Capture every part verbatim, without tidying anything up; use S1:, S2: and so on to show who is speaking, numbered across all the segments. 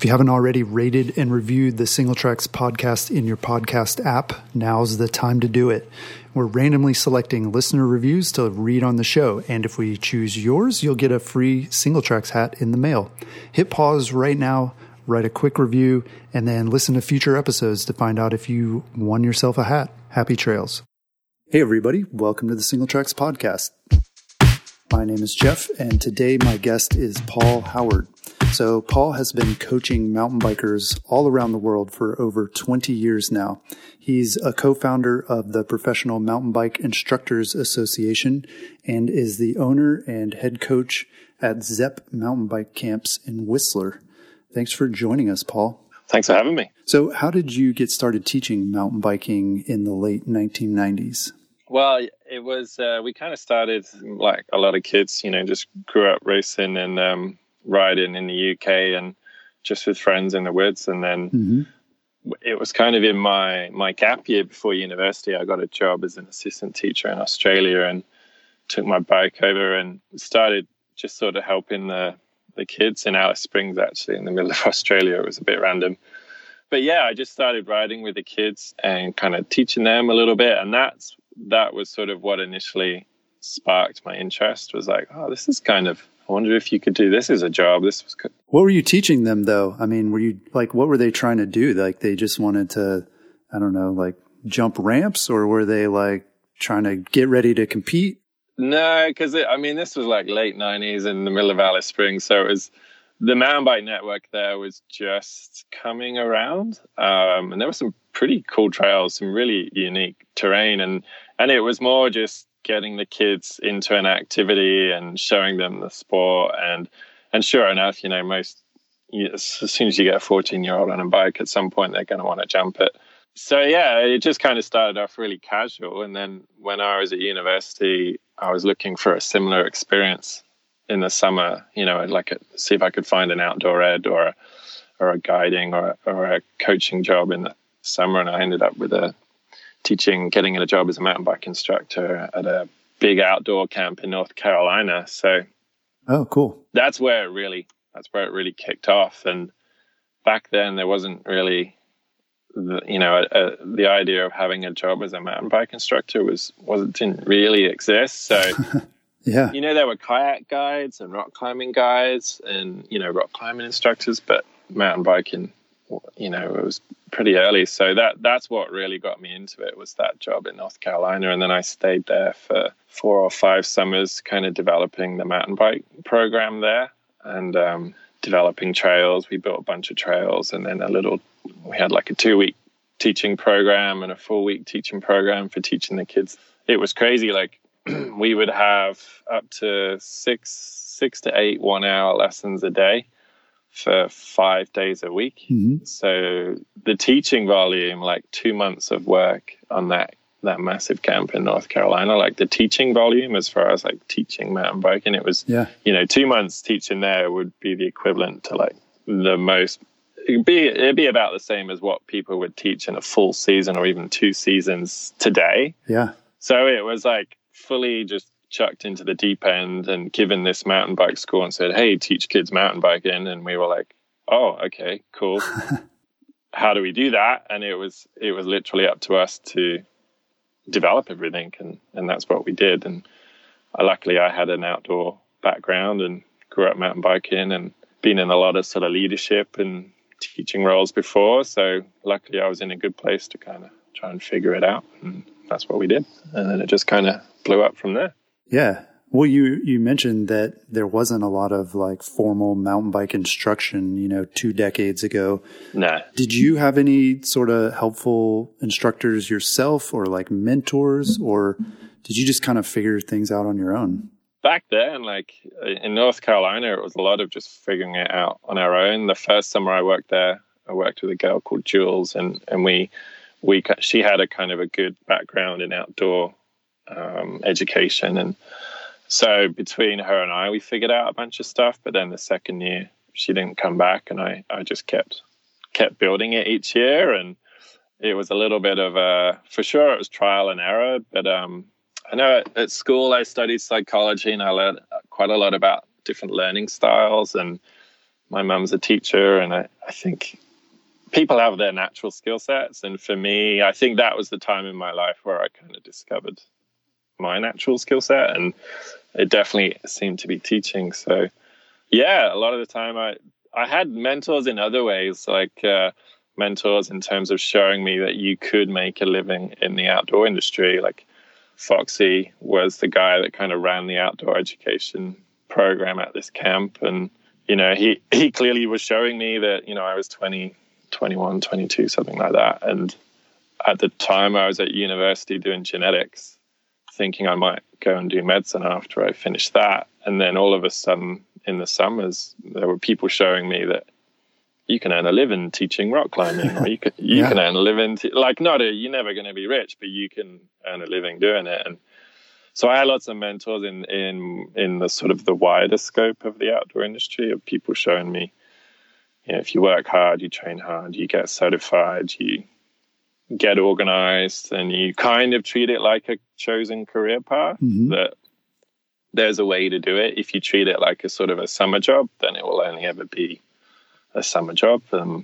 S1: If you haven't already rated and reviewed the Single Tracks podcast in your podcast app, now's the time to do it. We're randomly selecting listener reviews to read on the show, and if we choose yours, you'll get a free Single Tracks hat in the mail. Hit pause right now, write a quick review, and then listen to future episodes to find out if you won yourself a hat. Happy trails. Hey everybody, welcome to the Single Tracks podcast. My name is Jeff, and today my guest is Paul Howard. So Paul has been coaching mountain bikers all around the world for over twenty years now. He's a co-founder of the Professional Mountain Bike Instructors Association and is the owner and head coach at Zepp Mountain Bike Camps in Whistler. Thanks for joining us, Paul.
S2: Thanks for having me.
S1: So how did you get started teaching mountain biking in the late nineteen nineties?
S2: Well, it was, uh, we kind of started like a lot of kids, you know, just grew up racing and um, riding in the U K and just with friends in the woods. And then mm-hmm. it was kind of in my, my gap year before university, I got a job as an assistant teacher in Australia and took my bike over and started just sort of helping the, the kids in Alice Springs, actually, in the middle of Australia. It was a bit random. But yeah, I just started riding with the kids and kind of teaching them a little bit. And that's, that was sort of what initially sparked my interest, was like, oh, this is kind of, I wonder if you could do this as a job. This was good.
S1: What were you teaching them though? I mean, were you like, what were they trying to do? Like they just wanted to, I don't know, like jump ramps, or were they like trying to get ready to compete?
S2: No, because I mean, this was like late nineties in the middle of Alice Springs. So it was, the mountain bike network there was just coming around. Um, and there were some pretty cool trails, some really unique terrain. And, and it was more just getting the kids into an activity and showing them the sport. And, and sure enough, you know, most, as soon as you get a fourteen year old on a bike, at some point, they're going to want to jump it. So yeah, it just kind of started off really casual. And then when I was at university, I was looking for a similar experience in the summer, you know, like a, see if I could find an outdoor ed or a, or a guiding or, or a coaching job in the summer. And I ended up with a teaching, getting a job as a mountain bike instructor at a big outdoor camp in North Carolina. So,
S1: oh, cool.
S2: That's where it really, that's where it really kicked off. And back then there wasn't really, the, you know, a, a, the idea of having a job as a mountain bike instructor was, wasn't, didn't really exist. So,
S1: yeah,
S2: you know, there were kayak guides and rock climbing guides and, you know, rock climbing instructors, but mountain biking, you know, it was pretty early. So that that's what really got me into it, was that job in North Carolina. And then I stayed there for four or five summers, kind of developing the mountain bike program there and um, developing trails. We built a bunch of trails, and then a little, we had like a two week teaching program and a four week teaching program for teaching the kids. It was crazy. Like, we would have up to six, six to eight one hour lessons a day for five days a week. Mm-hmm. So the teaching volume, like two months of work on that, that massive camp in North Carolina, like the teaching volume as far as like teaching mountain biking, it was, yeah. you know, two months teaching there would be the equivalent to like the most, it'd be, it'd be about the same as what people would teach in a full season or even two seasons today.
S1: Yeah.
S2: So it was like, fully just chucked into the deep end and given this mountain bike school and said, hey, teach kids mountain biking. And we were like, oh, okay, cool. How do we do that? And it was, it was literally up to us to develop everything. And, and that's what we did. And I, luckily I had an outdoor background and grew up mountain biking and been in a lot of sort of leadership and teaching roles before. So luckily I was in a good place to kind of try and figure it out. And that's what we did. And then it just kind of blew up from there.
S1: Yeah. Well, you, you mentioned that there wasn't a lot of like formal mountain bike instruction, you know, two decades ago.
S2: No.
S1: Did you have any sort of helpful instructors yourself, or like mentors, or did you just kind of figure things out on your own?
S2: Back then, like in North Carolina, it was a lot of just figuring it out on our own. The first summer I worked there, I worked with a girl called Jules, and, and we, we, she had a kind of a good background in outdoor um, education. And so between her and I, we figured out a bunch of stuff. But then the second year, she didn't come back, and I, I just kept, kept building it each year. And it was a little bit of a, for sure, it was trial and error, but, um, I know at, at school I studied psychology, and I learned quite a lot about different learning styles and my mum's a teacher, and I, I think people have their natural skill sets. And for me, I think that was the time in my life where I kind of discovered my natural skill set, and it definitely seemed to be teaching. So yeah, a lot of the time I, I had mentors in other ways, like uh, mentors in terms of showing me that you could make a living in the outdoor industry. Like Foxy was the guy that kind of ran the outdoor education program at this camp. And, you know, he, he clearly was showing me that, you know, I was twenty, twenty-one, twenty-two, something like that. And at the time I was at university doing genetics, thinking I might go and do medicine after I finished that. And then all of a sudden in the summers, there were people showing me that you can earn a living teaching rock climbing, or you can, you yeah. can earn a living, te- like not a, you're never going to be rich, but you can earn a living doing it. And so I had lots of mentors in, in, in the sort of the wider scope of the outdoor industry, of people showing me, you know, if you work hard, you train hard, you get certified, you get organized, and you kind of treat it like a chosen career path, mm-hmm. that there's a way to do it. If you treat it like a sort of a summer job, then it will only ever be a summer job. Um,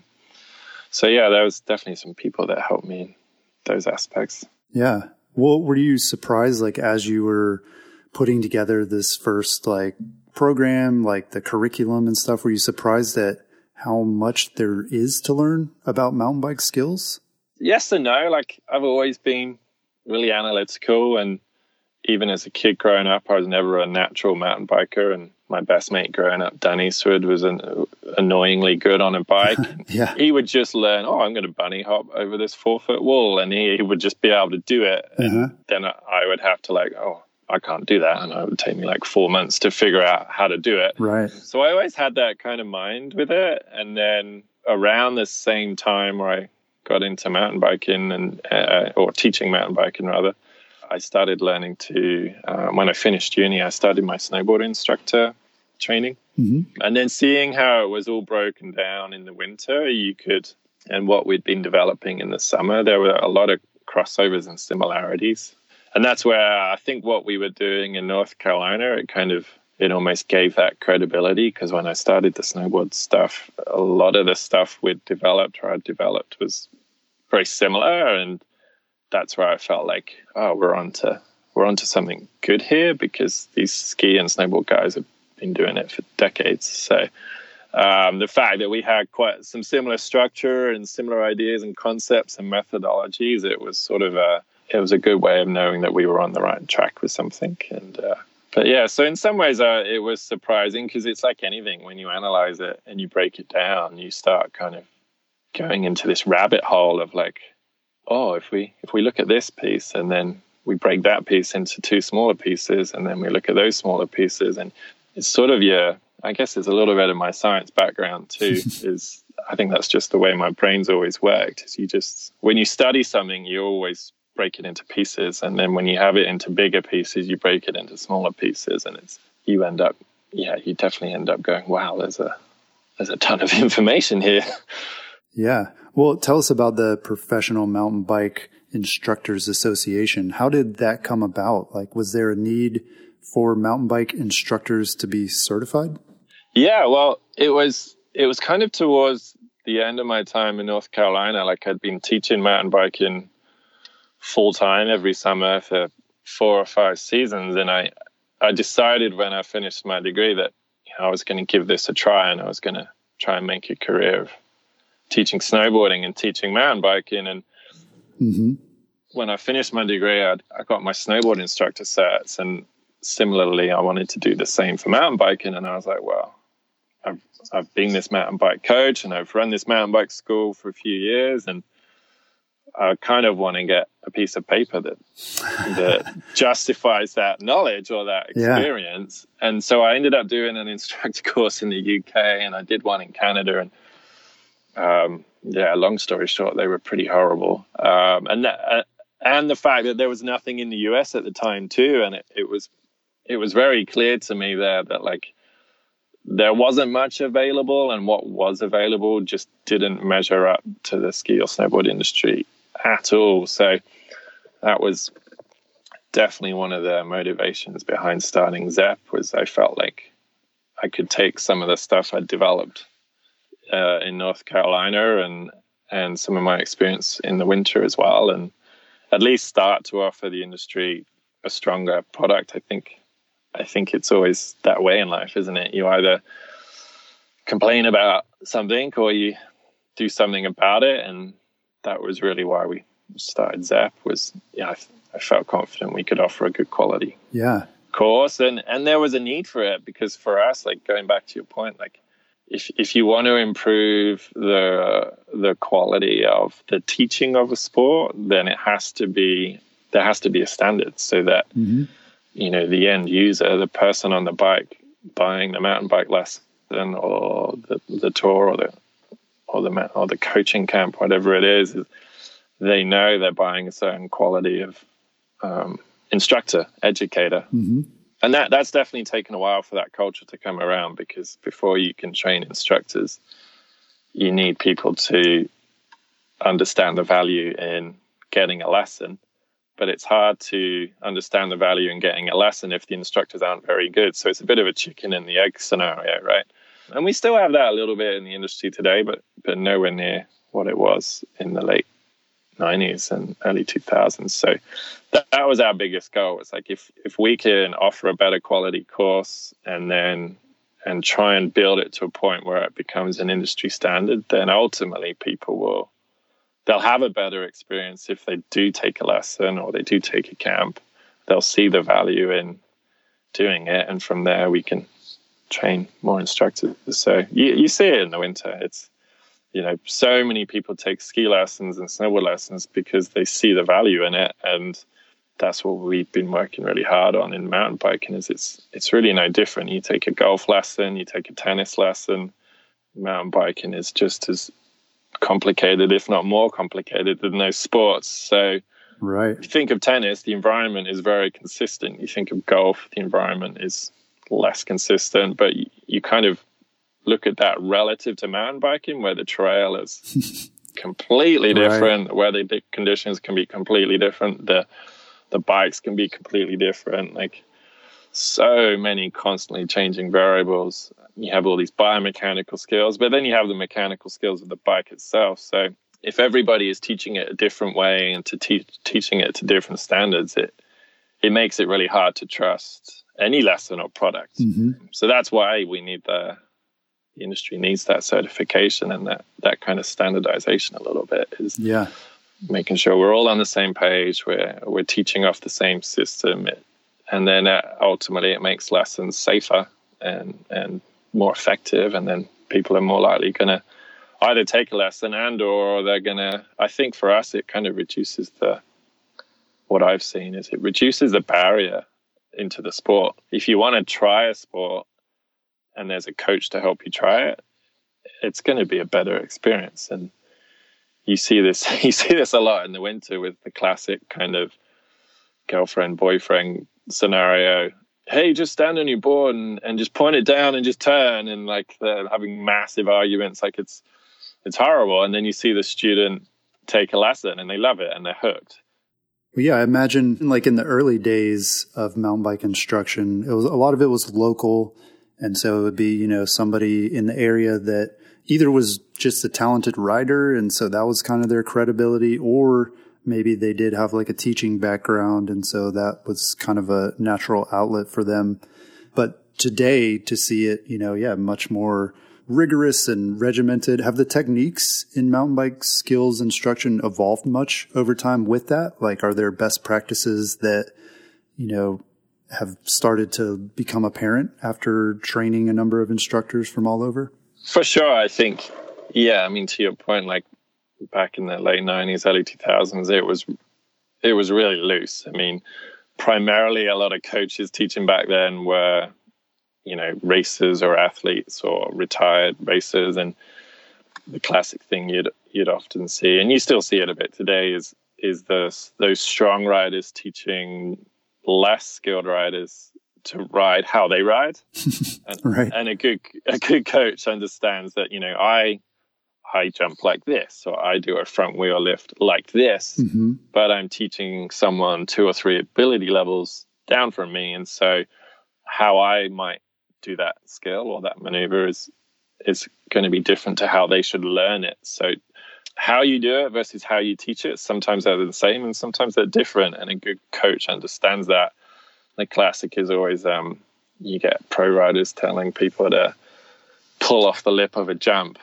S2: so yeah, there was definitely some people that helped me in those aspects.
S1: Yeah. Well, were you surprised, like, as you were putting together this first like program, like the curriculum and stuff, were you surprised at how much there is to learn about mountain bike skills?
S2: Yes and no. Like, I've always been really analytical, and even as a kid growing up, I was never a natural mountain biker. And my best mate growing up, Dan Eastwood, was an, annoyingly good on a bike.
S1: Yeah. He
S2: would just learn, oh, I'm going to bunny hop over this four foot wall. And he, he would just be able to do it. Uh-huh. And then I would have to like, oh, I can't do that. And it would take me like four months to figure out how to do it.
S1: Right.
S2: So I always had that kind of mind with it. And then around the same time where I got into mountain biking and, uh, or teaching mountain biking rather, I started learning to, uh, when I finished uni, I started my snowboard instructor training. Mm-hmm. And then seeing how it was all broken down in the winter, you could, and what we'd been developing in the summer, there were a lot of crossovers and similarities. And that's where I think what we were doing in North Carolina, it kind of, it almost gave that credibility, because when I started the snowboard stuff, a lot of the stuff we'd developed or I'd developed was very similar. And that's where I felt like, oh, we're on to, we're onto something good here, because these ski and snowboard guys have been doing it for decades. So um, the fact that we had quite some similar structure and similar ideas and concepts and methodologies, it was sort of a, it was a good way of knowing that we were on the right track with something. And uh, but yeah, so in some ways uh, it was surprising, because it's like anything, when you analyze it and you break it down, you start kind of going into this rabbit hole of like, oh, if we if we look at this piece and then we break that piece into two smaller pieces and then we look at those smaller pieces, and it's sort of your, I guess it's a little bit of my science background too, is I think that's just the way my brain's always worked, is you just, when you study something, you always break it into pieces, and then when you have it into bigger pieces, you break it into smaller pieces, and it's, you end up, yeah, you definitely end up going, wow, there's a, there's a ton of information here.
S1: Yeah. Well, tell us about the Professional Mountain Bike Instructors Association. How did that come about? Like, was there a need for mountain bike instructors to be certified?
S2: Yeah, well, it was it was kind of towards the end of my time in North Carolina. Like, I'd been teaching mountain biking full time every summer for four or five seasons, and I I decided when I finished my degree that, you know, I was going to give this a try, and I was going to try and make a career of teaching snowboarding and teaching mountain biking. And mm-hmm. when I finished my degree, I'd, I got my snowboard instructor certs, and similarly, I wanted to do the same for mountain biking. And I was like, well, I've, I've been this mountain bike coach, and I've run this mountain bike school for a few years, and I kind of want to get a piece of paper that that justifies that knowledge or that experience. Yeah. And so I ended up doing an instructor course in the U K, and I did one in Canada, and Um, yeah, long story short, they were pretty horrible. Um, and that, uh, and the fact that there was nothing in the U S at the time too. And it, it was, it was very clear to me there that like there wasn't much available, and what was available just didn't measure up to the ski or snowboard industry at all. So that was definitely one of the motivations behind starting Zepp, was I felt like I could take some of the stuff I'd developed uh, in North Carolina and and some of my experience in the winter as well, and at least start to offer the industry a stronger product. I think I think it's always that way in life, isn't it? You either complain about something or you do something about it, and that was really why we started Zep. Was yeah, I, I felt confident we could offer a good quality
S1: yeah
S2: course, and and there was a need for it, because for us, like going back to your point, like if if you want to improve the the quality of the teaching of a sport, then it has to be there has to be a standard, so that
S1: mm-hmm.
S2: you know the end user, the person on the bike buying the mountain bike lesson or the the tour or the or the or the coaching camp, whatever it is, is they know they're buying a certain quality of um, instructor, educator.
S1: Mm-hmm.
S2: And that that's definitely taken a while for that culture to come around, because before you can train instructors, you need people to understand the value in getting a lesson. But it's hard to understand the value in getting a lesson if the instructors aren't very good. So it's a bit of a chicken and the egg scenario, right? And we still have that a little bit in the industry today, but but nowhere near what it was in the late nineties and early two thousands. So that, that was our biggest goal. It's like if if we can offer a better quality course and then and try and build it to a point where it becomes an industry standard, then ultimately people will they'll have a better experience if they do take a lesson or they do take a camp. They'll see the value in doing it, and from there we can train more instructors. So you, you see it in the winter. It's You know, so many people take ski lessons and snowboard lessons because they see the value in it, and that's what we've been working really hard on in mountain biking. Is it's it's really no different. You take a golf lesson, you take a tennis lesson. Mountain biking is just as complicated, if not more complicated, than those sports. So,
S1: right.
S2: If you think of tennis, the environment is very consistent. You think of golf, the environment is less consistent, but you, you kind of look at that relative to mountain biking, where the trail is completely different, right. Where the conditions can be completely different, the the bikes can be completely different. Like, so many constantly changing variables. You have all these biomechanical skills, but then you have the mechanical skills of the bike itself. So if everybody is teaching it a different way and to teach teaching it to different standards, it it makes it really hard to trust any lesson or product.
S1: Mm-hmm. So
S2: that's why we need the The industry needs that certification and that, that kind of standardization a little bit, is
S1: yeah.
S2: making sure we're all on the same page, we're, we're teaching off the same system. It, and then uh, ultimately it makes lessons safer and, and more effective. And then people are more likely going to either take a lesson and or they're going to, I think for us, it kind of reduces the, what I've seen is it reduces the barrier into the sport. If you want to try a sport, and there's a coach to help you try it, it's going to be a better experience. And you see this, you see this a lot in the winter with the classic kind of girlfriend, boyfriend scenario. Hey, just stand on your board and, and just point it down and just turn. And like they're having massive arguments. Like it's, it's horrible. And then you see the student take a lesson and they love it and they're hooked.
S1: Well, yeah, I imagine like in the early days of mountain bike instruction, it was a lot of it was local. And so it would be, you know, somebody in the area that either was just a talented rider, and so that was kind of their credibility, or maybe they did have like a teaching background, and so that was kind of a natural outlet for them. But today, to see it, you know, yeah, much more rigorous and regimented. Have the techniques in mountain bike skills instruction evolved much over time with that? Like, are there best practices that, you know, have started to become apparent after training a number of instructors from all over?
S2: For sure. I think, yeah, I mean, to your point, like back in the late nineties, early two thousands, it was, it was really loose. I mean, primarily a lot of coaches teaching back then were, you know, racers or athletes or retired racers. And the classic thing you'd, you'd often see, and you still see it a bit today, is, is those, those strong riders teaching less skilled riders to ride how they ride. And,
S1: right.
S2: and a good a good coach understands that, you know, I I jump like this, or I do a front wheel lift like this,
S1: mm-hmm.
S2: but I'm teaching someone two or three ability levels down from me. And so how I might do that skill or that maneuver is is going to be different to how they should learn it. So how you do it versus how you teach it, sometimes they're the same and sometimes they're different. And a good coach understands that. The classic is always um, you get pro riders telling people to pull off the lip of a jump.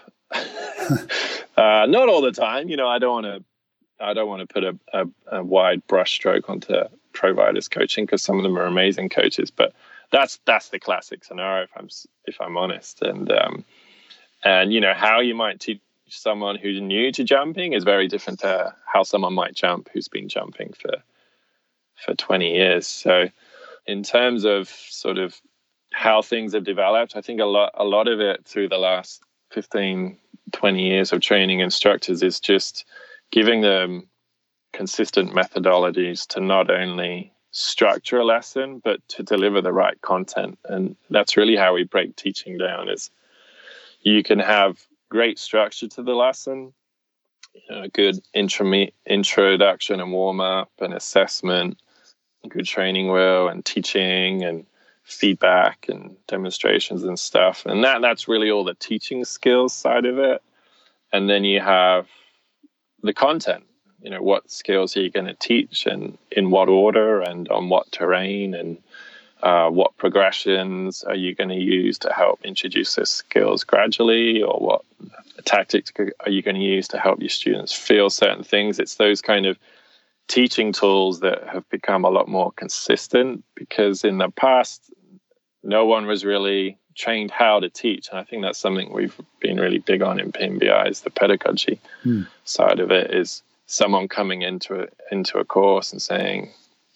S2: uh, not all the time. You know, I don't want to I don't want to put a, a, a wide brush stroke onto pro riders coaching, because some of them are amazing coaches, but that's that's the classic scenario if I'm if I'm honest. And um, and you know, how you might teach someone who's new to jumping is very different to how someone might jump who's been jumping for for twenty years. So in terms of sort of how things have developed, I think a lot a lot of it through the last fifteen, twenty years of training instructors is just giving them consistent methodologies to not only structure a lesson, but to deliver the right content. And that's really how we break teaching down, is you can have great structure to the lesson, you know, a good intro, introduction and warm-up and assessment, good training wheel and teaching and feedback and demonstrations and stuff. And that that's really all the teaching skills side of it. And then you have the content. You know, what skills are you going to teach and in what order and on what terrain, and uh, what progressions are you going to use to help introduce those skills gradually, or what tactics are you going to use to help your students feel certain things. It's those kind of teaching tools that have become a lot more consistent, because in the past, no one was really trained how to teach. And I think that's something we've been really big on in P M B I, is the pedagogy hmm. side of it, is someone coming into a, into a course and saying,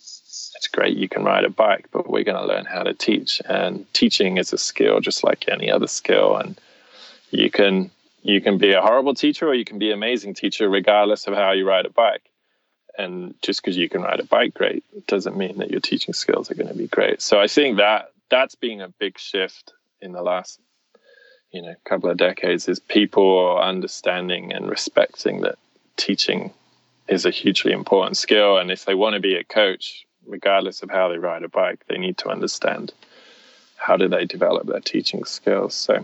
S2: it's great, you can ride a bike, but we're going to learn how to teach. And teaching is a skill just like any other skill. And you can you can be a horrible teacher or you can be an amazing teacher regardless of how you ride a bike. And just because you can ride a bike great doesn't mean that your teaching skills are going to be great. So I think that that's been a big shift in the last you know couple of decades, is people understanding and respecting that teaching is a hugely important skill. And if they want to be a coach, regardless of how they ride a bike, they need to understand how do they develop their teaching skills. So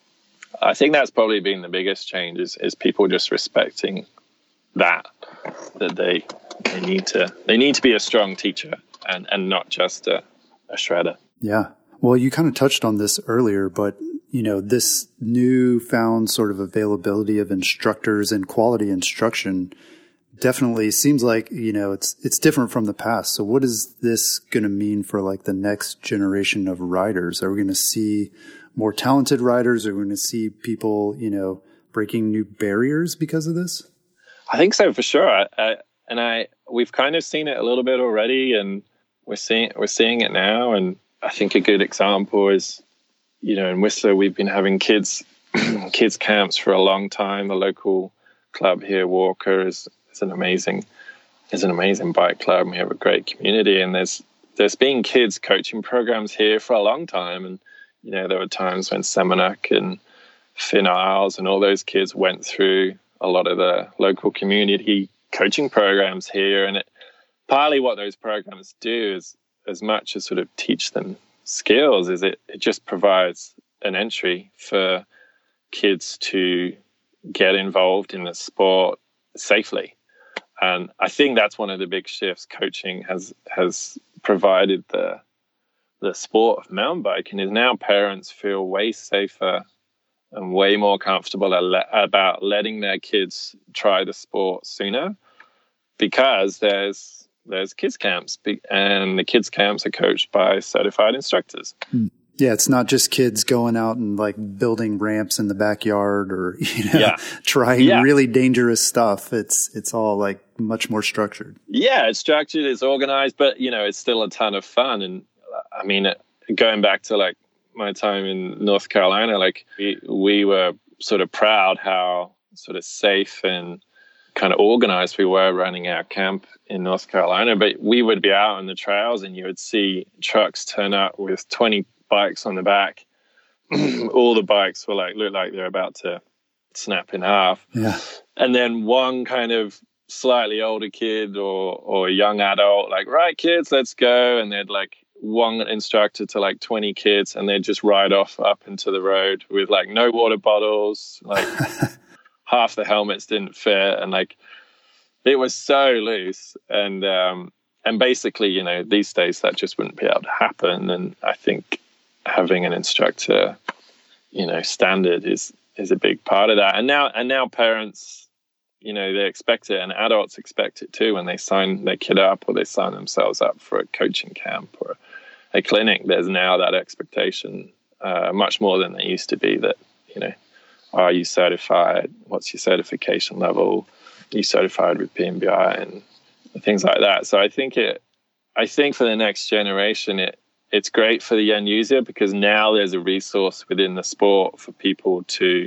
S2: I think that's probably been the biggest change, is, is people just respecting that, that they they need to they need to be a strong teacher and, and not just a, a shredder.
S1: Yeah. Well, you kind of touched on this earlier, but you know, this newfound sort of availability of instructors and quality instruction definitely seems like, you know, it's it's different from the past. So what is this going to mean for like the next generation of riders? Are we going to see more talented riders? Are we going to see people, you know, breaking new barriers because of this?
S2: I think so, for sure. I, I, and I we've kind of seen it a little bit already, and we're seeing we're seeing it now. And I think a good example is, you know, in Whistler, we've been having kids kids camps for a long time. The local club here, Walker, is is an amazing is an amazing bike club. And we have a great community, and there's there's been kids coaching programs here for a long time. And you know, there were times when Seminuk and Finn Isles and all those kids went through a lot of the local community coaching programs here. And it, partly what those programs do is, as much as sort of teach them skills, is it, it just provides an entry for kids to get involved in the sport safely. And I think that's one of the big shifts coaching has has provided the the sport of mountain biking, is now parents feel way safer and way more comfortable about letting their kids try the sport sooner, because there's there's kids camps, and the kids camps are coached by certified instructors.
S1: Yeah, it's not just kids going out and like building ramps in the backyard or you know yeah. trying yeah. really dangerous stuff. It's it's all like much more structured.
S2: Yeah, it's structured, it's organized, but you know, it's still a ton of fun. And I mean, going back to like my time in North Carolina, like we, we were sort of proud how sort of safe and kind of organized we were running our camp in North Carolina. But we would be out on the trails and you would see trucks turn up with twenty bikes on the back. All the bikes were like, look like they're about to snap in half.
S1: Yeah.
S2: And then one kind of slightly older kid or, or a young adult, like, right, kids, let's go. And they'd like one instructor to like twenty kids, and they'd just ride off up into the road with like no water bottles, like half the helmets didn't fit, and like it was so loose. And um, and basically, you know, these days that just wouldn't be able to happen. And I think having an instructor, you know, standard is is a big part of that. And now and now parents, you know, they expect it, and adults expect it too when they sign their kid up or they sign themselves up for a coaching camp or a clinic. There's now that expectation, uh, much more than there used to be, that, you know, are you certified? What's your certification level? Are you certified with P M B I and things like that? So I think it, I think for the next generation, it it's great for the end user, because now there's a resource within the sport for people to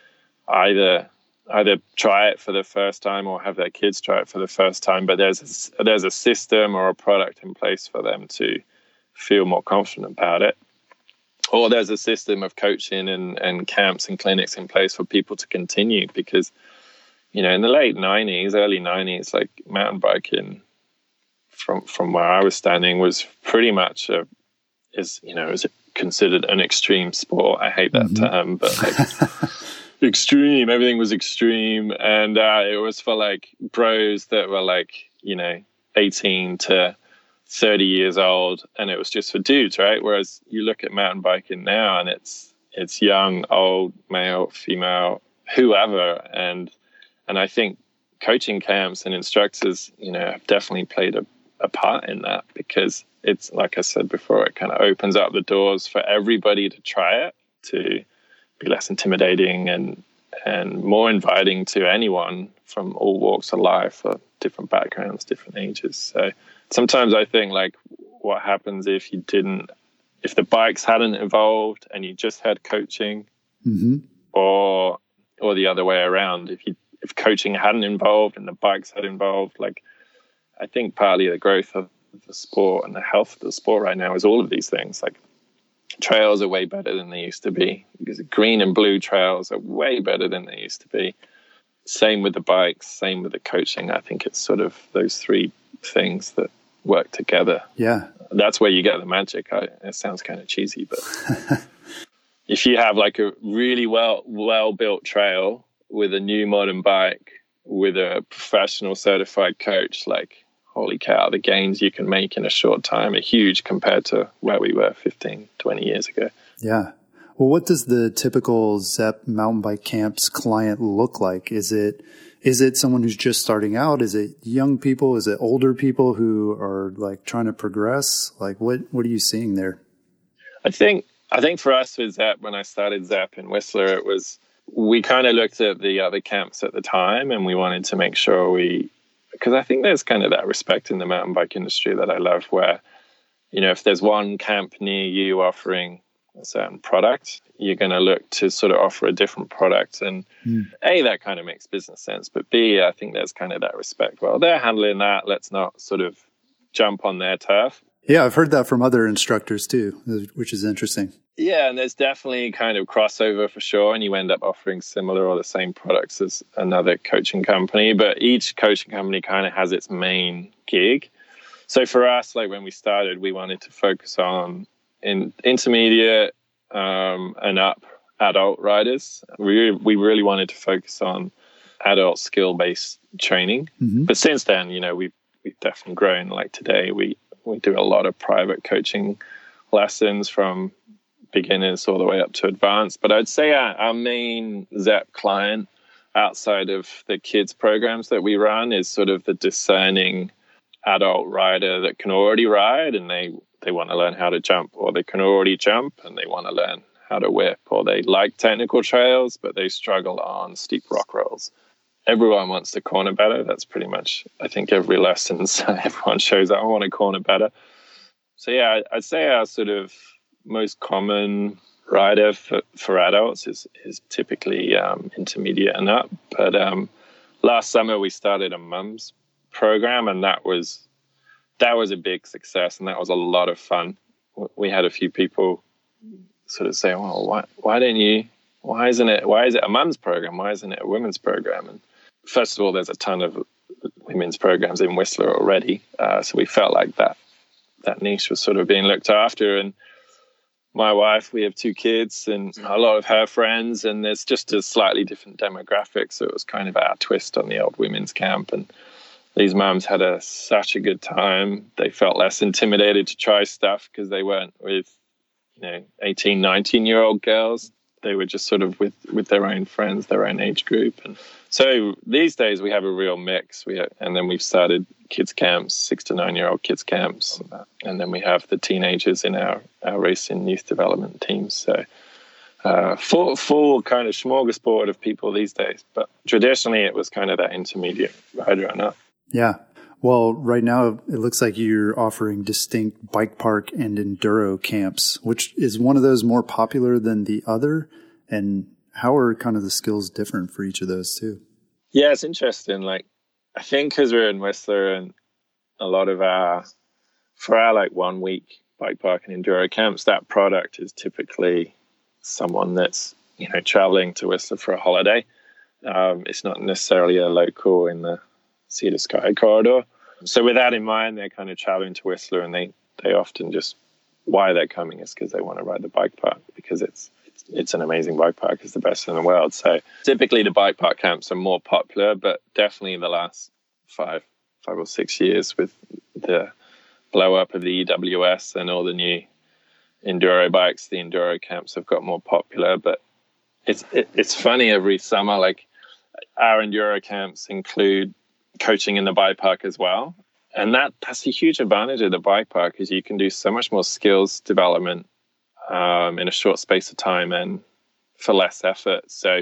S2: either either try it for the first time or have their kids try it for the first time. But there's a, there's a system or a product in place for them to feel more confident about it. Or there's a system of coaching and, and camps and clinics in place for people to continue, because, you know, in the late nineties, early nineties, like mountain biking from, from where I was standing was pretty much a, is, you know, is considered an extreme sport. I hate that mm-hmm. term, but like extreme, everything was extreme. And uh, it was for like bros that were like, you know, eighteen to thirty years old, and it was just for dudes, right? Whereas you look at mountain biking now, and it's it's young, old, male, female, whoever. And and I think coaching camps and instructors, you know, have definitely played a, a part in that, because it's, like I said before, it kind of opens up the doors for everybody to try it, to be less intimidating and and more inviting to anyone from all walks of life, or different backgrounds, different ages. So sometimes I think, like, what happens if you didn't, if the bikes hadn't evolved and you just had coaching, mm-hmm. or or the other way around, if you if coaching hadn't evolved and the bikes had evolved, like, I think partly the growth of the sport and the health of the sport right now is all of these things. Like, trails are way better than they used to be, because green and blue trails are way better than they used to be. Same with the bikes, same with the coaching. I think it's sort of those three things that work together.
S1: Yeah.
S2: That's where you get the magic. I, it sounds kind of cheesy, but if you have like a really well, well-built trail with a new modern bike with a professional certified coach, like, holy cow, the gains you can make in a short time are huge compared to where we were fifteen, twenty years ago.
S1: Yeah. Well, what does the typical Zepp mountain bike camps client look like? Is it is it someone who's just starting out? Is it young people? Is it older people who are like trying to progress? Like, what what are you seeing there?
S2: I think I think for us with Zepp, when I started Zepp in Whistler, it was, we kind of looked at the other camps at the time, and we wanted to make sure we, because I think there's kind of that respect in the mountain bike industry that I love, where, you know, if there's one camp near you offering a certain product, you're going to look to sort of offer a different product. And mm. A, that kind of makes business sense. But B, I think there's kind of that respect. Well, they're handling that. Let's not sort of jump on their turf.
S1: Yeah, I've heard that from other instructors too, which is interesting.
S2: Yeah, and there's definitely kind of crossover for sure, and you end up offering similar or the same products as another coaching company, but each coaching company kind of has its main gig. So for us, like when we started, we wanted to focus on in intermediate um, and up adult riders. We we really wanted to focus on adult skill-based training. Mm-hmm. But since then, you know, we've we've definitely grown. Like today, we we do a lot of private coaching lessons from beginners all the way up to advanced. But I'd say our, our main Zepp client outside of the kids programs that we run is sort of the discerning adult rider that can already ride and they, they want to learn how to jump, or they can already jump and they want to learn how to whip, or they like technical trails, but they struggle on steep rock rolls. Everyone wants to corner better. That's pretty much, I think, every lesson. So everyone shows up, I want to corner better. So yeah, I'd say our sort of most common rider for, for adults is, is typically um, intermediate and up. But um, last summer we started a mums program, and that was that was a big success, and that was a lot of fun. We had a few people sort of say, "Well, why why don't you? Why isn't it? Why is it a mums program? Why isn't it a women's program?" And first of all, there's a ton of women's programs in Whistler already, uh, so we felt like that that niche was sort of being looked after. And my wife, we have two kids and a lot of her friends, and there's just a slightly different demographic. So it was kind of our twist on the old women's camp. And these mums had a such a good time. They felt less intimidated to try stuff because they weren't with, you know, eighteen, nineteen year old girls. They were just sort of with, with their own friends, their own age group. And so these days we have a real mix. We have, and then we've started kids camps, six to nine year old kids camps. And then we have the teenagers in our, our racing youth development teams. So uh, full, full kind of smorgasbord of people these days. But traditionally it was kind of that intermediate rider and up.
S1: Yeah. Well, right now it looks like you're offering distinct bike park and enduro camps, which is one of those more popular than the other. And how are kind of the skills different for each of those too?
S2: Yeah, it's interesting. Like, I think because we're in Whistler and a lot of our, for our like one week bike park and enduro camps, that product is typically someone that's, you know, traveling to Whistler for a holiday. Um, it's not necessarily a local in the Sea to Sky corridor. So with that in mind, they're kind of traveling to Whistler, and they, they often just, why they're coming is because they want to ride the bike park, because it's, it's it's an amazing bike park. It's the best in the world. So typically the bike park camps are more popular, but definitely in the last five, five or six years with the blow up of the E W S and all the new enduro bikes, the enduro camps have got more popular. But it's it, it's funny, every summer, like our enduro camps include coaching in the bike park as well. And that that's a huge advantage of the bike park, is you can do so much more skills development um, in a short space of time and for less effort. So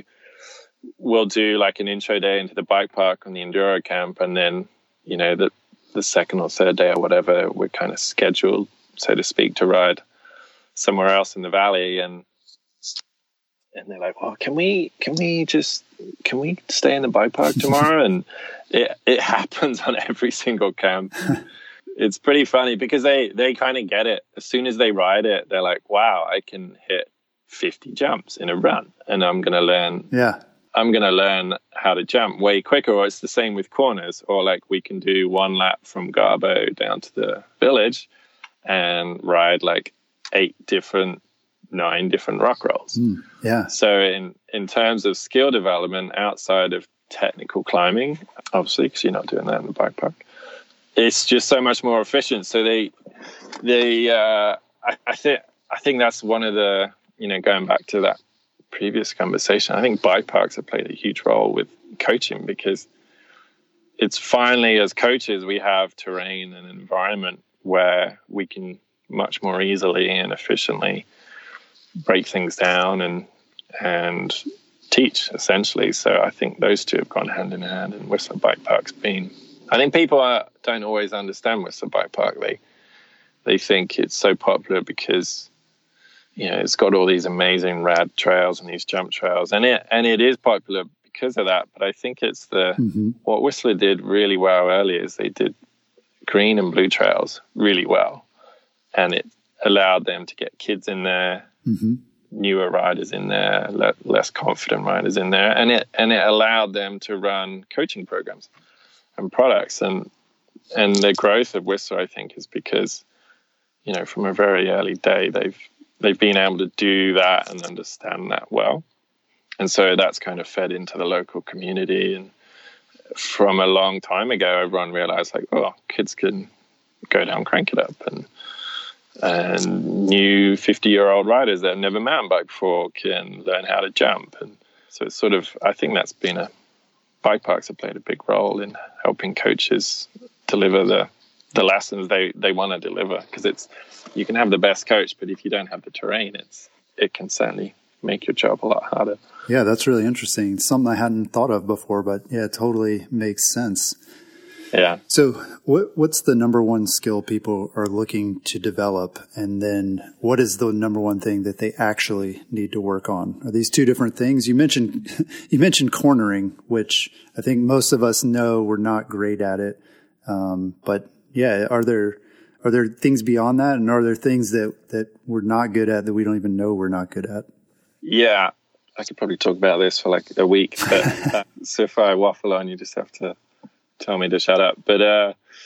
S2: we'll do like an intro day into the bike park on the enduro camp, and then, you know, the, the second or third day or whatever, we're kind of scheduled, so to speak, to ride somewhere else in the valley. And and they're like, well, can we can we just can we stay in the bike park tomorrow? And it it happens on every single camp. It's pretty funny because they they kind of get it. As soon as they ride it, they're like, wow, I can hit fifty jumps in a run, and I'm gonna learn
S1: yeah
S2: I'm gonna learn how to jump way quicker. Or it's the same with corners, or like we can do one lap from Garbo down to the village and ride like eight different nine different rock rolls.
S1: Mm, yeah.
S2: So in, in terms of skill development outside of technical climbing, obviously, because you're not doing that in the bike park, it's just so much more efficient. So they, they, uh, I, I think, I think that's one of the, you know, going back to that previous conversation, I think bike parks have played a huge role with coaching, because it's finally, as coaches, we have terrain and environment where we can much more easily and efficiently break things down and and teach, essentially. So I think those two have gone hand in hand, and Whistler Bike Park's been, I think people are, don't always understand Whistler Bike Park. They they think it's so popular because, you know, it's got all these amazing rad trails and these jump trails, and it and it is popular because of that. But I think it's the mm-hmm. what Whistler did really well earlier is they did green and blue trails really well, and it allowed them to get kids in there, mm-hmm. newer riders in there, le- less confident riders in there, and it and it allowed them to run coaching programs and products. And and the growth of Whistler, I think, is because, you know, from a very early day, they've they've been able to do that and understand that well, and so that's kind of fed into the local community. And from a long time ago, everyone realized, like, oh, kids can go down Crank It Up, and and new fifty-year-old riders that have never mountain biked before can learn how to jump. And so it's sort of, I think that's been a, bike parks have played a big role in helping coaches deliver the, the lessons they, they want to deliver. Because it's, you can have the best coach, but if you don't have the terrain, it's it can certainly make your job a lot harder.
S1: Yeah, that's really interesting. Something I hadn't thought of before, but yeah, it totally makes sense.
S2: Yeah.
S1: So what what's the number one skill people are looking to develop? And then what is the number one thing that they actually need to work on? Are these two different things? You mentioned you mentioned cornering, which I think most of us know we're not great at it. Um, but yeah, are there are there things beyond that? And are there things that, that we're not good at that we don't even know we're not good at?
S2: Yeah. I could probably talk about this for like a week. But, uh, so if I waffle on, you just have to tell me to shut up. But uh,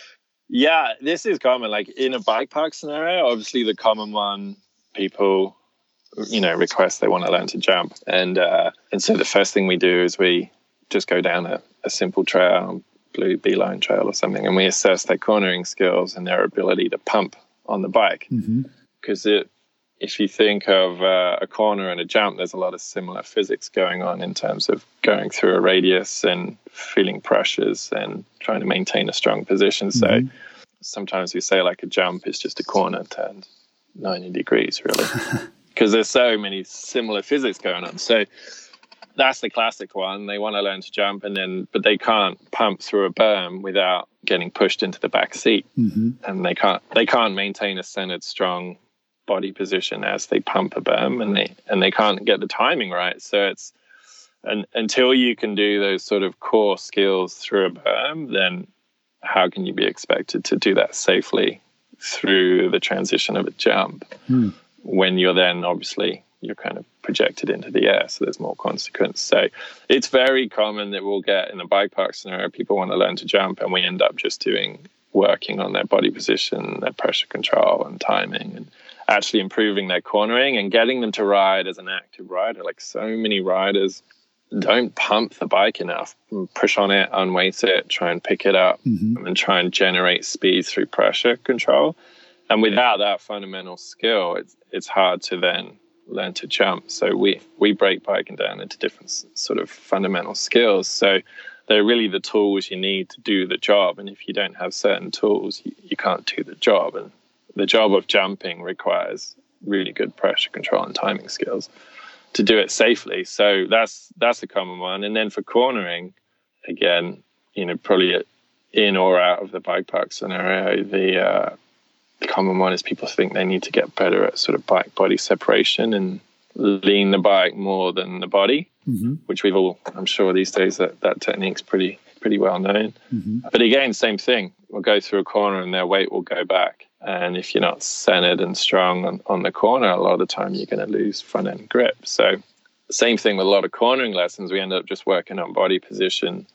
S2: Yeah, this is common. Like in a bike park scenario, obviously the common one, people, you know, request they want to learn to jump. And uh, and so the first thing we do is we just go down a, a simple trail, blue beeline trail or something, and we assess their cornering skills and their ability to pump on the bike. Because mm-hmm. it, if you think of uh, a corner and a jump, there's a lot of similar physics going on in terms of going through a radius and feeling pressures and trying to maintain a strong position. Mm-hmm. So sometimes we say like a jump is just a corner turned ninety degrees, really, because there's so many similar physics going on. So that's the classic one. They want to learn to jump, and then but they can't pump through a berm without getting pushed into the back seat, mm-hmm. and they can't they can't maintain a centered, strong body position as they pump a berm, and they and they can't get the timing right. So it's and until you can do those sort of core skills through a berm, then how can you be expected to do that safely through the transition of a jump mm. when you're then obviously you're kind of projected into the air, so there's more consequence. So it's very common that we'll get in a bike park scenario, people want to learn to jump, and we end up just doing working on their body position, their pressure control and timing, and actually improving their cornering and getting them to ride as an active rider. Like so many riders don't pump the bike enough, push on it, unweight it, try and pick it up mm-hmm. and try and generate speed through pressure control. And without that fundamental skill, it's it's hard to then learn to jump. So we, we break biking down into different sort of fundamental skills. So they're really the tools you need to do the job. And if you don't have certain tools, you, you can't do the job. And the job of jumping requires really good pressure control and timing skills to do it safely. So that's that's a common one. And then for cornering, again, you know, probably in or out of the bike park scenario, the uh, the common one is people think they need to get better at sort of bike body separation and lean the bike more than the body, mm-hmm. which we've all, I'm sure these days that that technique's pretty pretty well known. Mm-hmm. But again, same thing. We'll go through a corner and their weight will go back. And if you're not centered and strong on, on the corner, a lot of the time you're going to lose front end grip. So same thing with a lot of cornering lessons. We end up just working on body position.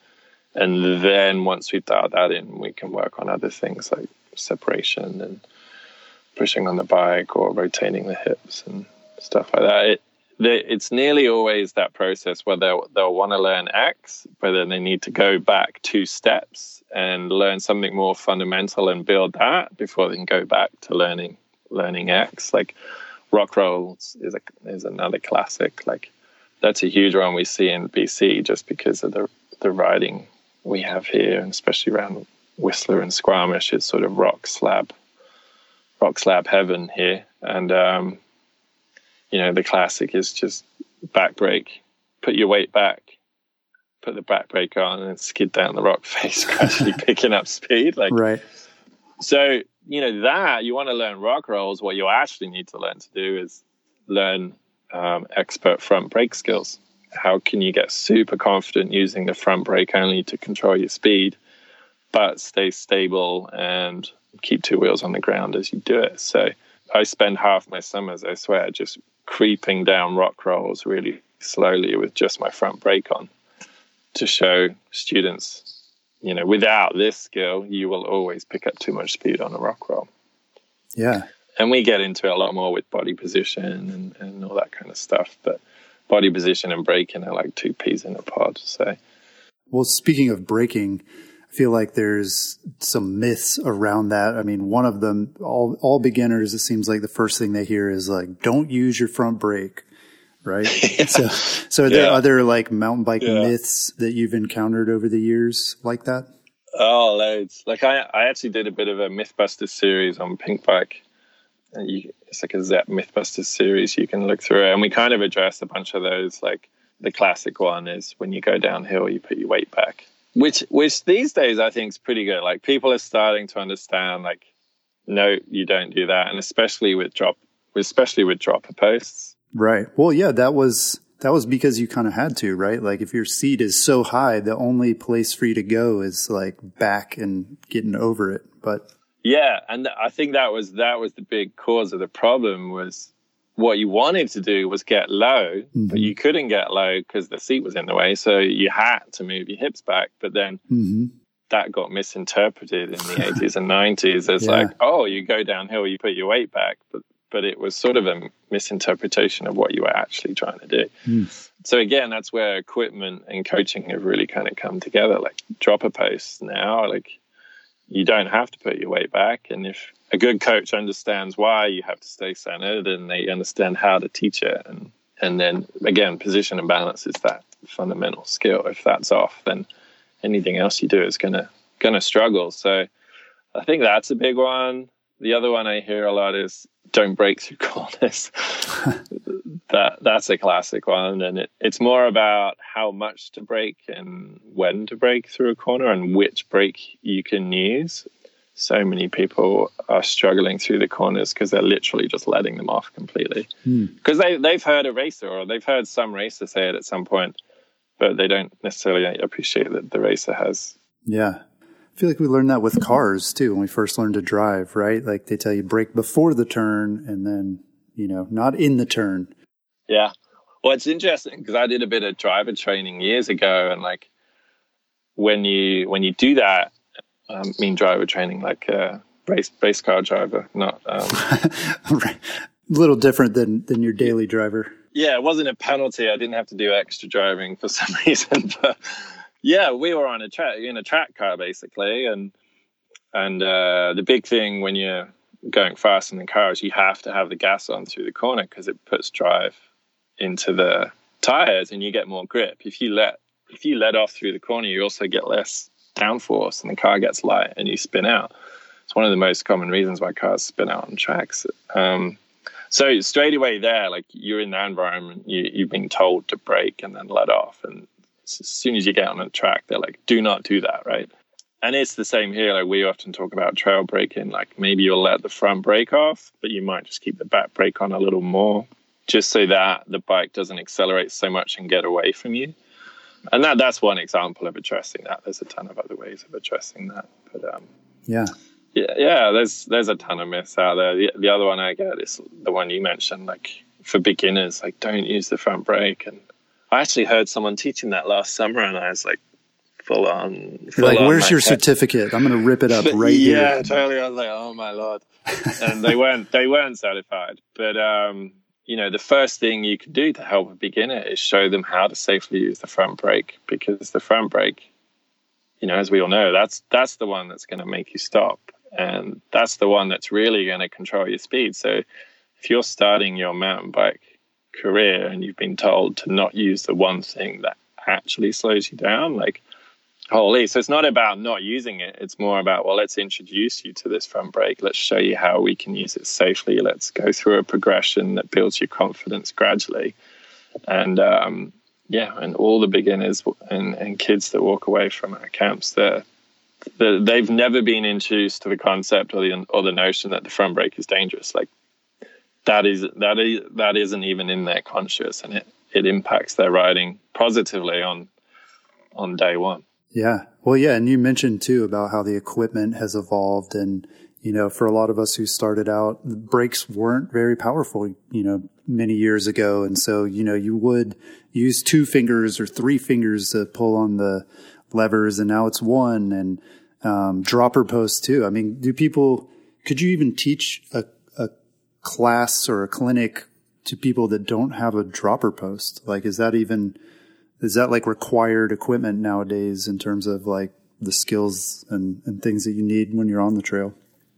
S2: And then once we've dialed that in, we can work on other things like separation and pushing on the bike or rotating the hips and stuff like that. It, it's nearly always that process where they'll, they'll want to learn X, but then they need to go back two steps and learn something more fundamental and build that before they can go back to learning learning X. Like rock rolls is a, is another classic. Like that's a huge one we see in B C just because of the the riding we have here, and especially around Whistler and Squamish. It's sort of rock slab, rock slab heaven here, and um, you know, the classic is just back brake, put your weight back, put the back brake on and skid down the rock face, gradually picking up speed. Like,
S1: right.
S2: So, you know, that you want to learn rock rolls. What you actually need to learn to do is learn um, expert front brake skills. How can you get super confident using the front brake only to control your speed, but stay stable and keep two wheels on the ground as you do it? So I spend half my summers, I swear, just creeping down rock rolls really slowly with just my front brake on to show students, you know, without this skill, you will always pick up too much speed on a rock roll.
S1: Yeah.
S2: And we get into it a lot more with body position and, and all that kind of stuff. But body position and braking are like two peas in a pod. So,
S1: well, speaking of braking, I feel like there's some myths around that. I mean, one of them, all all beginners, it seems like the first thing they hear is like, don't use your front brake, right? Yeah. So, so are there yeah. other like mountain bike yeah. myths that you've encountered over the years like that?
S2: Oh, loads. Like I, I actually did a bit of a Mythbusters series on Pinkbike. And you, it's like a Zepp Mythbusters series. You can look through it. And we kind of address a bunch of those. Like the classic one is when you go downhill, you put your weight back. Which, which these days I think is pretty good. Like people are starting to understand, like, no, you don't do that, and especially with drop, especially with dropper posts.
S1: Right. Well, yeah, that was that was because you kind of had to, right? Like if your seat is so high, the only place for you to go is like back and getting over it. But
S2: yeah, and I think that was that was the big cause of the problem. Was what you wanted to do was get low, mm-hmm. but you couldn't get low because the seat was in the way. So you had to move your hips back. But then
S1: mm-hmm.
S2: that got misinterpreted in the eighties and nineties as yeah. like, oh, you go downhill, you put your weight back. But but it was sort of a misinterpretation of what you were actually trying to do. Mm. So again, that's where equipment and coaching have really kind of come together. Like dropper posts now, like you don't have to put your weight back. And if a good coach understands why you have to stay centered and they understand how to teach it, and and then again, position and balance is that fundamental skill. If that's off, then anything else you do is gonna gonna struggle. So I think that's a big one. The other one I hear a lot is don't break through corners. that that's a classic one, and it, it's more about how much to break and when to break through a corner and which brake you can use. So many people are struggling through the corners because they're literally just letting them off completely. Because mm. they, they've heard a racer, or they've heard some racer say it at some point, but they don't necessarily appreciate that the racer has.
S1: Yeah. I feel like we learned that with cars too when we first learned to drive, right? Like they tell you brake before the turn and then, you know, not in the turn.
S2: Yeah. Well, it's interesting because I did a bit of driver training years ago, and like when you when you do that, I um, mean driver training like a race race car driver, not um
S1: right. A little different than than your daily driver.
S2: Yeah, it wasn't a penalty. I didn't have to do extra driving for some reason, but yeah, we were on a track in a track car basically, and and uh, the big thing when you're going fast in the car is you have to have the gas on through the corner because it puts drive into the tires and you get more grip. If you let if you let off through the corner, you also get less downforce and the car gets light and you spin out. It's one of the most common reasons why cars spin out on tracks. Um, so straight away there, like you're in that environment, you, you've been told to brake and then let off, and as soon as you get on a track, they're like, do not do that, right? And it's the same here. Like we often talk about trail braking, like maybe you'll let the front brake off, but you might just keep the back brake on a little more, just so that the bike doesn't accelerate so much and get away from you. And that that's one example of addressing that. There's a ton of other ways of addressing that. But um,
S1: yeah.
S2: Yeah, yeah, there's there's a ton of myths out there. The, the other one I get is the one you mentioned, like for beginners, like don't use the front brake. And I actually heard someone teaching that last summer, and I was like, full on. Full
S1: like,
S2: on
S1: where's your
S2: head.
S1: certificate? I'm going to rip it up right
S2: yeah,
S1: here.
S2: Yeah, totally. I was like, oh my Lord. And they weren't they weren't certified. But um, you know, the first thing you can do to help a beginner is show them how to safely use the front brake, because the front brake, you know, as we all know, that's that's the one that's going to make you stop. And that's the one that's really going to control your speed. So if you're starting your mountain bike career and you've been told to not use the one thing that actually slows you down, like, holy. So it's not about not using it. It's more about, well, let's introduce you to this front brake. Let's show you how we can use it safely. Let's go through a progression that builds your confidence gradually. And um, yeah, and all the beginners and, and kids that walk away from our camps, they're The, they've never been introduced to the concept or the or the notion that the front brake is dangerous. Like that is that is that isn't even in their conscious, and it, it impacts their riding positively on on day one.
S1: Yeah, well, yeah, and you mentioned too about how the equipment has evolved, and you know, for a lot of us who started out, the brakes weren't very powerful, you know, many years ago, and so you know, you would use two fingers or three fingers to pull on the levers, and now it's one, and um, dropper posts too. I mean, do people, could you even teach a, a class or a clinic to people that don't have a dropper post? Like, is that even, is that like required equipment nowadays in terms of like the skills and, and things that you need when you're on the trail?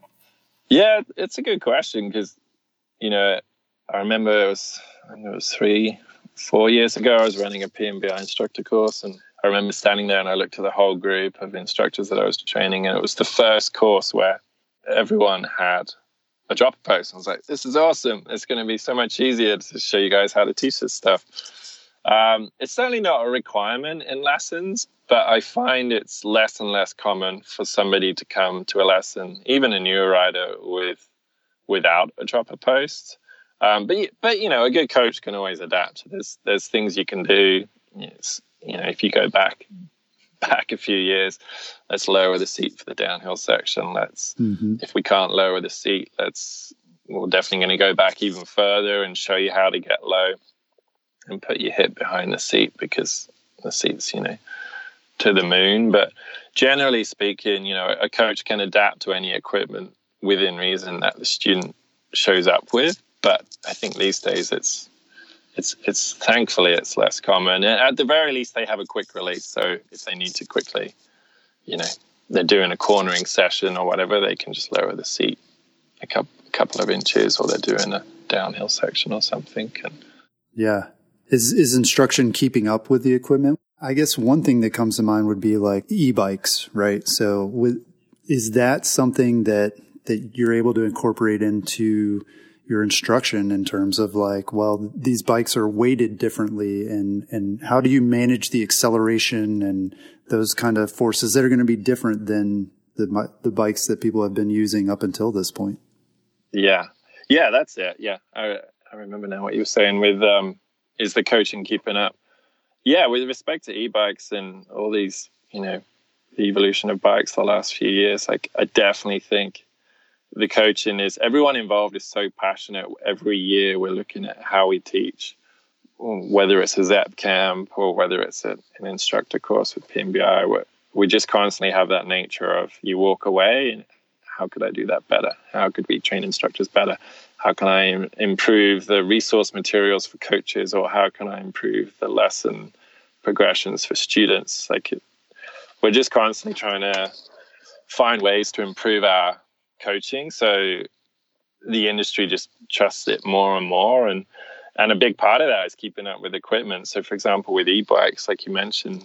S2: Yeah, it's a good question because, you know, I remember it was, I think it was three, four years ago, I was running a P M B I instructor course, and I remember standing there and I looked at the whole group of instructors that I was training, and it was the first course where everyone had a dropper post. I was like, this is awesome. It's going to be so much easier to show you guys how to teach this stuff. Um, it's certainly not a requirement in lessons, but I find it's less and less common for somebody to come to a lesson, even a newer rider, with without a dropper post. Um, but, but, you know, a good coach can always adapt. There's, there's things you can do. It's, You know, if you go back back a few years, let's lower the seat for the downhill section. Let's, mm-hmm. if we can't lower the seat, let's, we're definitely going to go back even further and show you how to get low and put your hip behind the seat, because the seat's, you know, to the moon. But generally speaking, you know, a coach can adapt to any equipment within reason that the student shows up with. But I think these days it's it's it's thankfully it's less common. And at the very least, they have a quick release. So if they need to quickly, you know, they're doing a cornering session or whatever, they can just lower the seat a couple, couple of inches, or they're doing a downhill section or something. And
S1: yeah. Is is instruction keeping up with the equipment? I guess one thing that comes to mind would be like e-bikes, right? So with, is that something that, that you're able to incorporate into your instruction in terms of like, well, these bikes are weighted differently, and, and how do you manage the acceleration and those kind of forces that are going to be different than the the bikes that people have been using up until this point?
S2: Yeah. Yeah, that's it. Yeah. I I remember now what you were saying with, um, is the coaching keeping up? Yeah, with respect to e-bikes and all these, you know, the evolution of bikes the last few years, like I definitely think the coaching is, everyone involved is so passionate. Every year we're looking at how we teach, whether it's a Zep camp or whether it's a, an instructor course with P M B I. We just constantly have that nature of you walk away and how could I do that better? How could we train instructors better? How can I im- improve the resource materials for coaches, or how can I improve the lesson progressions for students? Like it, we're just constantly trying to find ways to improve our coaching, so the industry just trusts it more and more. And and a big part of that is keeping up with equipment. So, for example, with e-bikes, like you mentioned,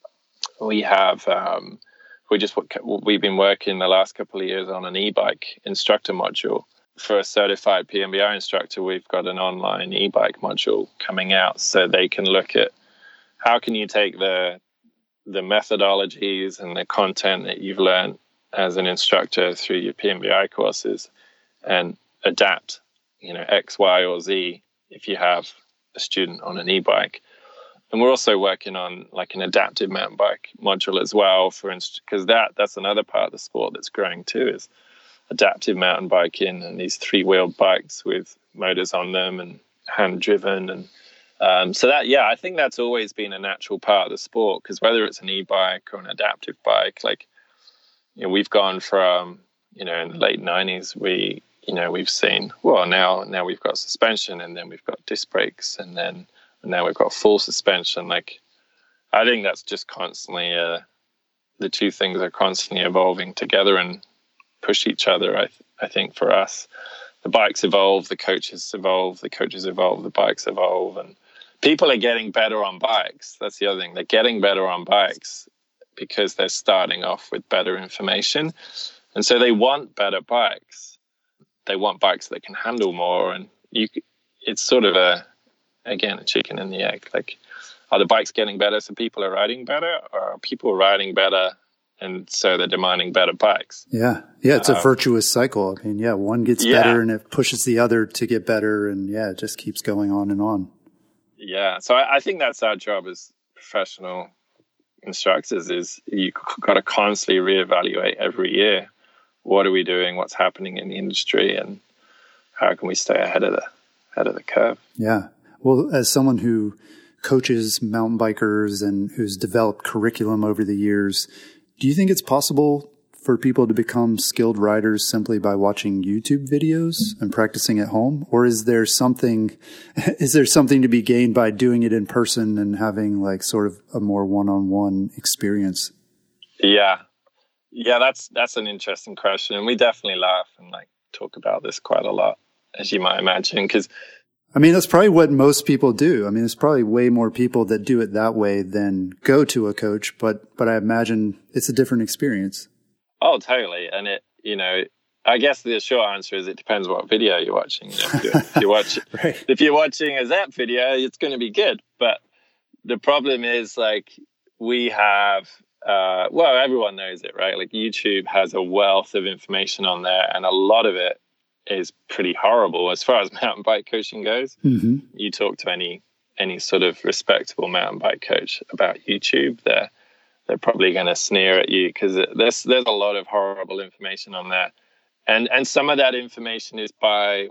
S2: we have um, we just we've been working the last couple of years on an e-bike instructor module. For a certified P M B I instructor, we've got an online e-bike module coming out, so they can look at how can you take the the methodologies and the content that you've learned as an instructor through your P M B I courses and adapt, you know, X, Y, or Z if you have a student on an e-bike. And we're also working on like an adaptive mountain bike module as well, for instance, because that that's another part of the sport that's growing too, is adaptive mountain biking and these three-wheeled bikes with motors on them and hand-driven. And um, so that, yeah, I think that's always been a natural part of the sport, because whether it's an e-bike or an adaptive bike, like, you know, we've gone from, you know, in the late nineties, we, you know, we've seen, well, now now we've got suspension, and then we've got disc brakes, and then and now we've got full suspension. Like, I think that's just constantly, uh, the two things are constantly evolving together and push each other. I th- I think for us, the bikes evolve, the coaches evolve, the coaches evolve, the bikes evolve, and people are getting better on bikes. That's the other thing. They're getting better on bikes because they're starting off with better information. And so they want better bikes. They want bikes that can handle more. And you, it's sort of a, again, a chicken and the egg. Like, are the bikes getting better so people are riding better, or are people riding better and so they're demanding better bikes?
S1: Yeah. Yeah. It's a um, virtuous cycle. I mean, yeah, one gets yeah. better and it pushes the other to get better. And yeah, it just keeps going on and on.
S2: Yeah. So I, I think that's our job as professional instructors, is you got to constantly reevaluate every year. What are we doing? What's happening in the industry? And how can we stay ahead of the, ahead of the curve?
S1: Yeah. Well, as someone who coaches mountain bikers and who's developed curriculum over the years, do you think it's possible for people to become skilled riders simply by watching YouTube videos and practicing at home? Or is there something, is there something to be gained by doing it in person and having like sort of a more one-on-one experience?
S2: Yeah. Yeah, that's, that's an interesting question. And we definitely laugh and like talk about this quite a lot, as you might imagine, because
S1: I mean, that's probably what most people do. I mean, there's probably way more people that do it that way than go to a coach, but, but I imagine it's a different experience.
S2: Oh, totally. And it, you know, I guess the short answer is it depends what video you're watching. You know, if, you're, if, you're watch, right. if you're watching a Zep video, it's going to be good. But the problem is, like, we have, uh, well, everyone knows it, right? Like, YouTube has a wealth of information on there, and a lot of it is pretty horrible as far as mountain bike coaching goes. Mm-hmm. You talk to any any sort of respectable mountain bike coach about YouTube, they're they're probably going to sneer at you, because there's there's a lot of horrible information on there, and and some of that information is by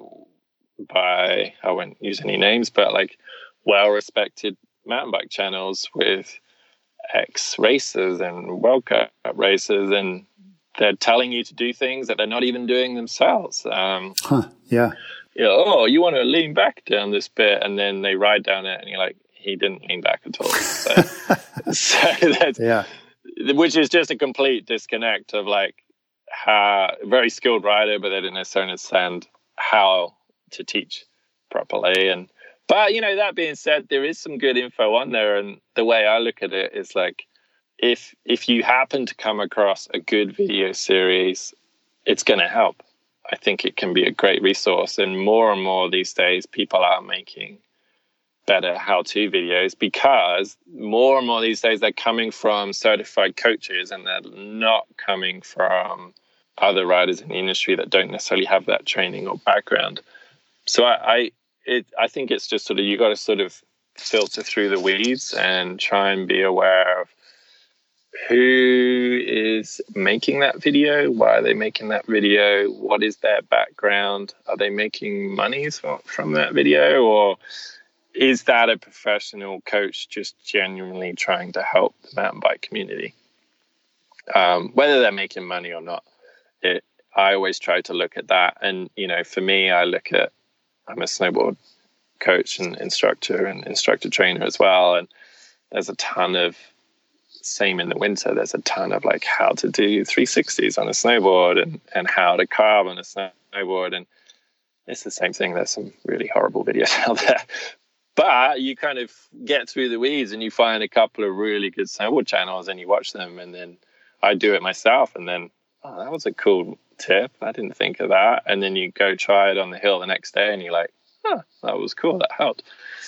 S2: by I won't use any names, but like well respected mountain bike channels with ex racers and World Cup racers, and they're telling you to do things that they're not even doing themselves. Um,
S1: huh, yeah.
S2: You know, oh, you want to lean back down this bit, and then they ride down it, and you're like, he didn't lean back at all. So, so that's,
S1: yeah.
S2: Which is just a complete disconnect of like how very skilled rider, but they didn't necessarily understand how to teach properly. And but you know, that being said, there is some good info on there, and the way I look at it is like, if if you happen to come across a good video series, it's going to help. I think it can be a great resource, and more and more these days, people are making better how-to videos, because more and more these days they're coming from certified coaches, and they're not coming from other riders in the industry that don't necessarily have that training or background. So I, I, it, I think it's just sort of, you got to sort of filter through the weeds and try and be aware of who is making that video, why are they making that video, what is their background, are they making money from that video, or is that a professional coach just genuinely trying to help the mountain bike community? Um, whether they're making money or not, it, I always try to look at that. And, you know, for me, I look at, I'm a snowboard coach and instructor and instructor trainer as well. And there's a ton of, same in the winter, there's a ton of like how to do three sixties on a snowboard, and, and how to carve on a snowboard. And it's the same thing. There's some really horrible videos out there. But you kind of get through the weeds and you find a couple of really good snowboard channels and you watch them. And then I do it myself. And then, oh, that was a cool tip. I didn't think of that. And then you go try it on the hill the next day and you're like, oh, that was cool. That helped.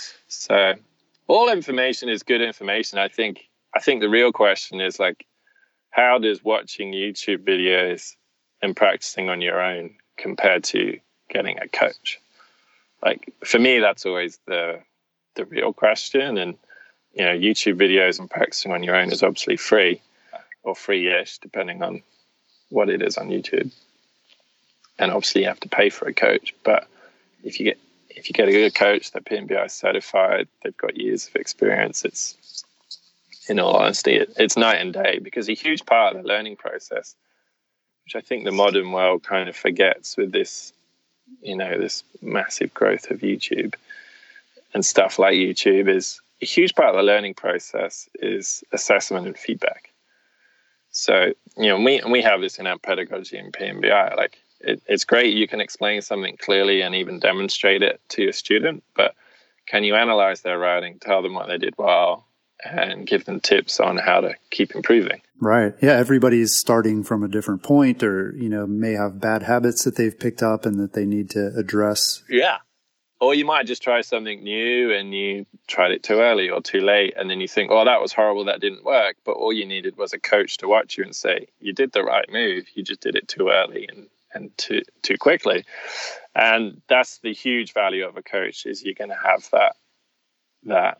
S2: So all information is good information. I think, I think the real question is like, how does watching YouTube videos and practicing on your own compare to getting a coach? Like, for me, that's always the the real question. And, you know, YouTube videos and practicing on your own is obviously free, or free-ish, depending on what it is on YouTube. And obviously you have to pay for a coach. But if you get if you get a good coach, they're P M B I certified, they've got years of experience, it's, in all honesty, it, it's night and day. Because a huge part of the learning process, which I think the modern world kind of forgets with this, you know, this massive growth of YouTube and stuff like YouTube, is a huge part of the learning process is assessment and feedback. So, you know, we we have this in our pedagogy in P M B I. Like, it, it's great, you can explain something clearly and even demonstrate it to your student, but can you analyze their riding, tell them what they did well, and give them tips on how to keep improving?
S1: Right. Yeah. Everybody's starting from a different point, or, you know, may have bad habits that they've picked up and that they need to address.
S2: Yeah. Or you might just try something new and you tried it too early or too late. And then you think, oh, that was horrible, that didn't work. But all you needed was a coach to watch you and say, you did the right move. You just did it too early and, and too, too quickly. And that's the huge value of a coach, is you're going to have that, that,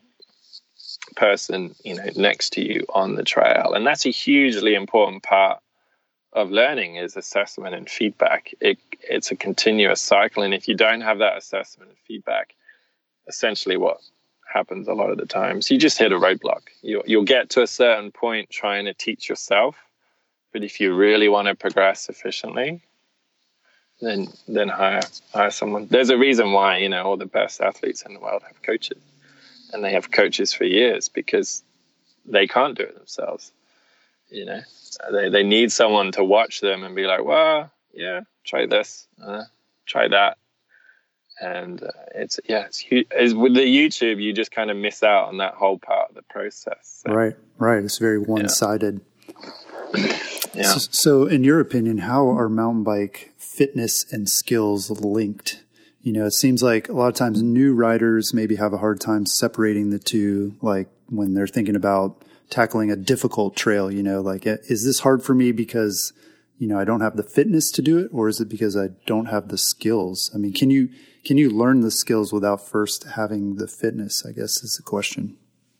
S2: person, you know, next to you on the trail. And that's a hugely important part of learning, is assessment and feedback. It, it's a continuous cycle. And if you don't have that assessment and feedback, essentially what happens a lot of the times, you just hit a roadblock. You, you'll get to a certain point trying to teach yourself. But if you really want to progress efficiently, then then hire hire someone. There's a reason why, you know, all the best athletes in the world have coaches. And they have coaches for years, because they can't do it themselves. You know, they they need someone to watch them and be like, well, yeah, try this, uh, try that. And uh, it's, yeah, it's, it's with the YouTube, you just kind of miss out on that whole part of the process. So,
S1: right, right. It's very one-sided.
S2: Yeah. yeah.
S1: So, so in your opinion, how are mountain bike fitness and skills linked? You know, it seems like a lot of times new riders maybe have a hard time separating the two, like when they're thinking about tackling a difficult trail, you know, like, is this hard for me because, you know, I don't have the fitness to do it, or is it because I don't have the skills? I mean, can you, can you learn the skills without first having the fitness, I guess is the question.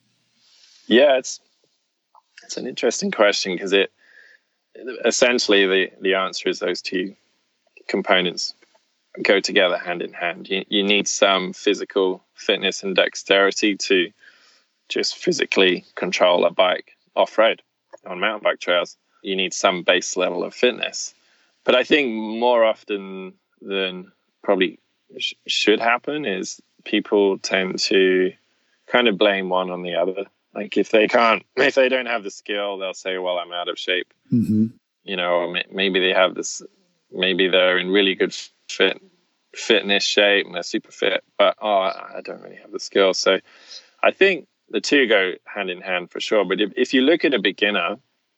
S2: Yeah, it's, it's an interesting question, because it, essentially the, the answer is those two components go together hand in hand. You, you need some physical fitness and dexterity to just physically control a bike off-road on mountain bike trails. You need some base level of fitness. But I think more often than probably sh- should happen is people tend to kind of blame one on the other. Like if they can't, if they don't have the skill, they'll say, well, I'm out of shape.
S1: Mm-hmm.
S2: You know, or maybe they have this, maybe they're in really good fit, fitness shape and they're super fit, but oh, I don't really have the skill. So I think the two go hand in hand for sure. But if, if you look at a beginner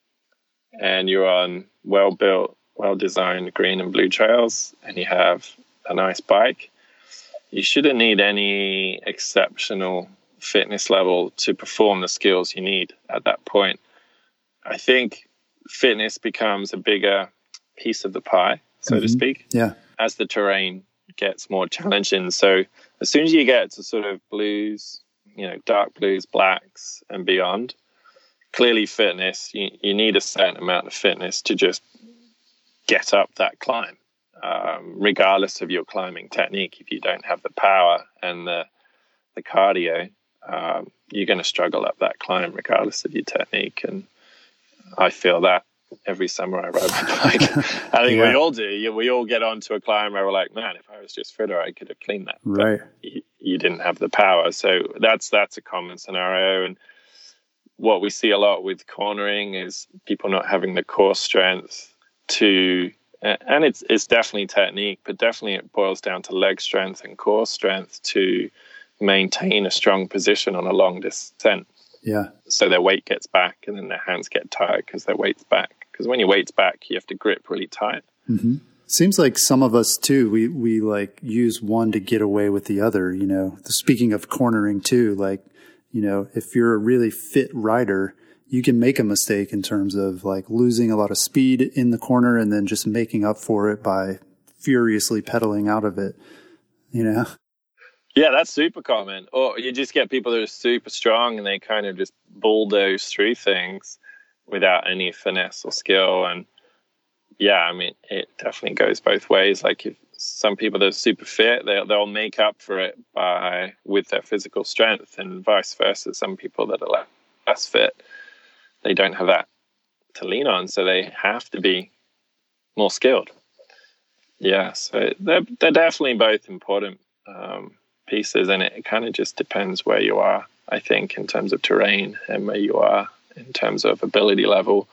S2: and you're on well-built, well-designed green and blue trails and you have a nice bike, you shouldn't need any exceptional fitness level to perform the skills you need at that point. I think fitness becomes a bigger piece of the pie, so mm-hmm. to speak,
S1: yeah,
S2: as the terrain gets more challenging. So as soon as you get to sort of blues, you know, dark blues, blacks and beyond, clearly fitness, you, you need a certain amount of fitness to just get up that climb, um, regardless of your climbing technique. If you don't have the power and the, the cardio, um, you're going to struggle up that climb regardless of your technique. And I feel that every summer I ride my bike. I think yeah. we all do. We all get onto a climb where we're like, man, if I was just fitter, I could have cleaned that.
S1: Right.
S2: But you, you didn't have the power. So that's that's a common scenario. And what we see a lot with cornering is people not having the core strength to, and it's it's definitely technique, but definitely it boils down to leg strength and core strength to maintain a strong position on a long descent.
S1: Yeah.
S2: So their weight gets back and then their hands get tired because their weight's back. Because when your weight's back, you have to grip really tight.
S1: Mm-hmm. Seems like some of us too, we, we like use one to get away with the other, you know. Speaking of cornering too, like, you know, if you're a really fit rider, you can make a mistake in terms of like losing a lot of speed in the corner and then just making up for it by furiously pedaling out of it, you know?
S2: Yeah, that's super common. Or you just get people that are super strong and they kind of just bulldoze through things without any finesse or skill. And yeah, I mean, it definitely goes both ways. Like if some people that are super fit, they'll, they'll make up for it by with their physical strength, and vice versa. Some people that are less fit, they don't have that to lean on, so they have to be more skilled. Yeah, so they're, they're definitely both important um, pieces, and it, it kind of just depends where you are, I think, in terms of terrain and where you are in terms of ability level,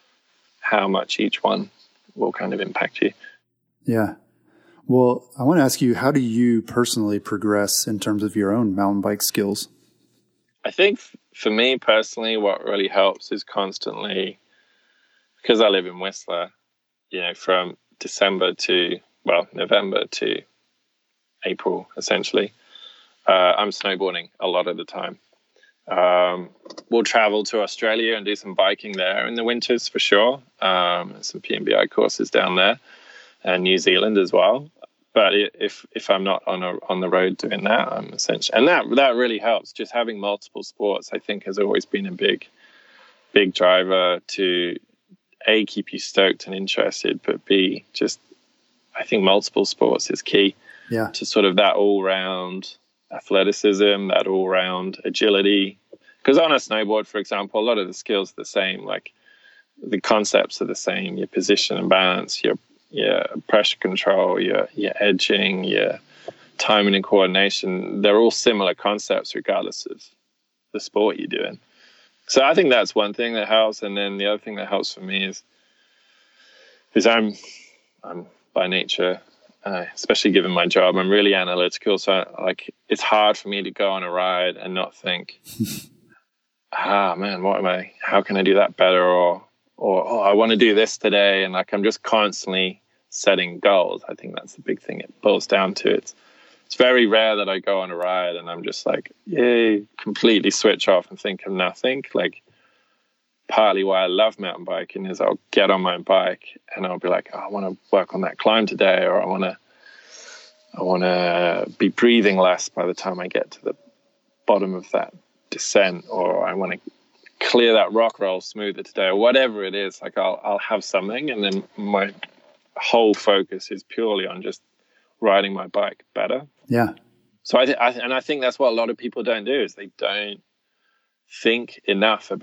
S2: how much each one will kind of impact you.
S1: Yeah. Well, I want to ask you, how do you personally progress in terms of your own mountain bike skills?
S2: I think f- for me personally, what really helps is constantly, because I live in Whistler, you know, from December to, well, November to April, essentially, uh, I'm snowboarding a lot of the time. Um, we'll travel to Australia and do some biking there in the winters for sure. Um, some P M B I courses down there, and New Zealand as well. But if if I'm not on a, on the road doing that, I'm essentially, and that that really helps. Just having multiple sports, I think, has always been a big big driver to A, keep you stoked and interested, but B, just I think multiple sports is key.
S1: Yeah. To
S2: sort of that all round athleticism, that all round agility. Because on a snowboard, for example, a lot of the skills are the same. Like the concepts are the same. Your position and balance, your your pressure control, your your edging, your timing and coordination. They're all similar concepts regardless of the sport you're doing. So I think that's one thing that helps. And then the other thing that helps for me is is I'm I'm by nature, Uh, especially given my job, I'm really analytical. So like, it's hard for me to go on a ride and not think, ah, man, what am I, how can I do that better? Or, or, oh, I want to do this today. And like, I'm just constantly setting goals. I think that's the big thing it boils down to. It's, it's very rare that I go on a ride and I'm just like, yay, completely switch off and think of nothing. Like, partly why I love mountain biking is I'll get on my bike and I'll be like, oh, I want to work on that climb today, or I want to, I want to be breathing less by the time I get to the bottom of that descent, or I want to clear that rock roll smoother today, or whatever it is. Like I'll, I'll have something, and then my whole focus is purely on just riding my bike better.
S1: Yeah.
S2: So I, th- I and I think that's what a lot of people don't do, is they don't think enough about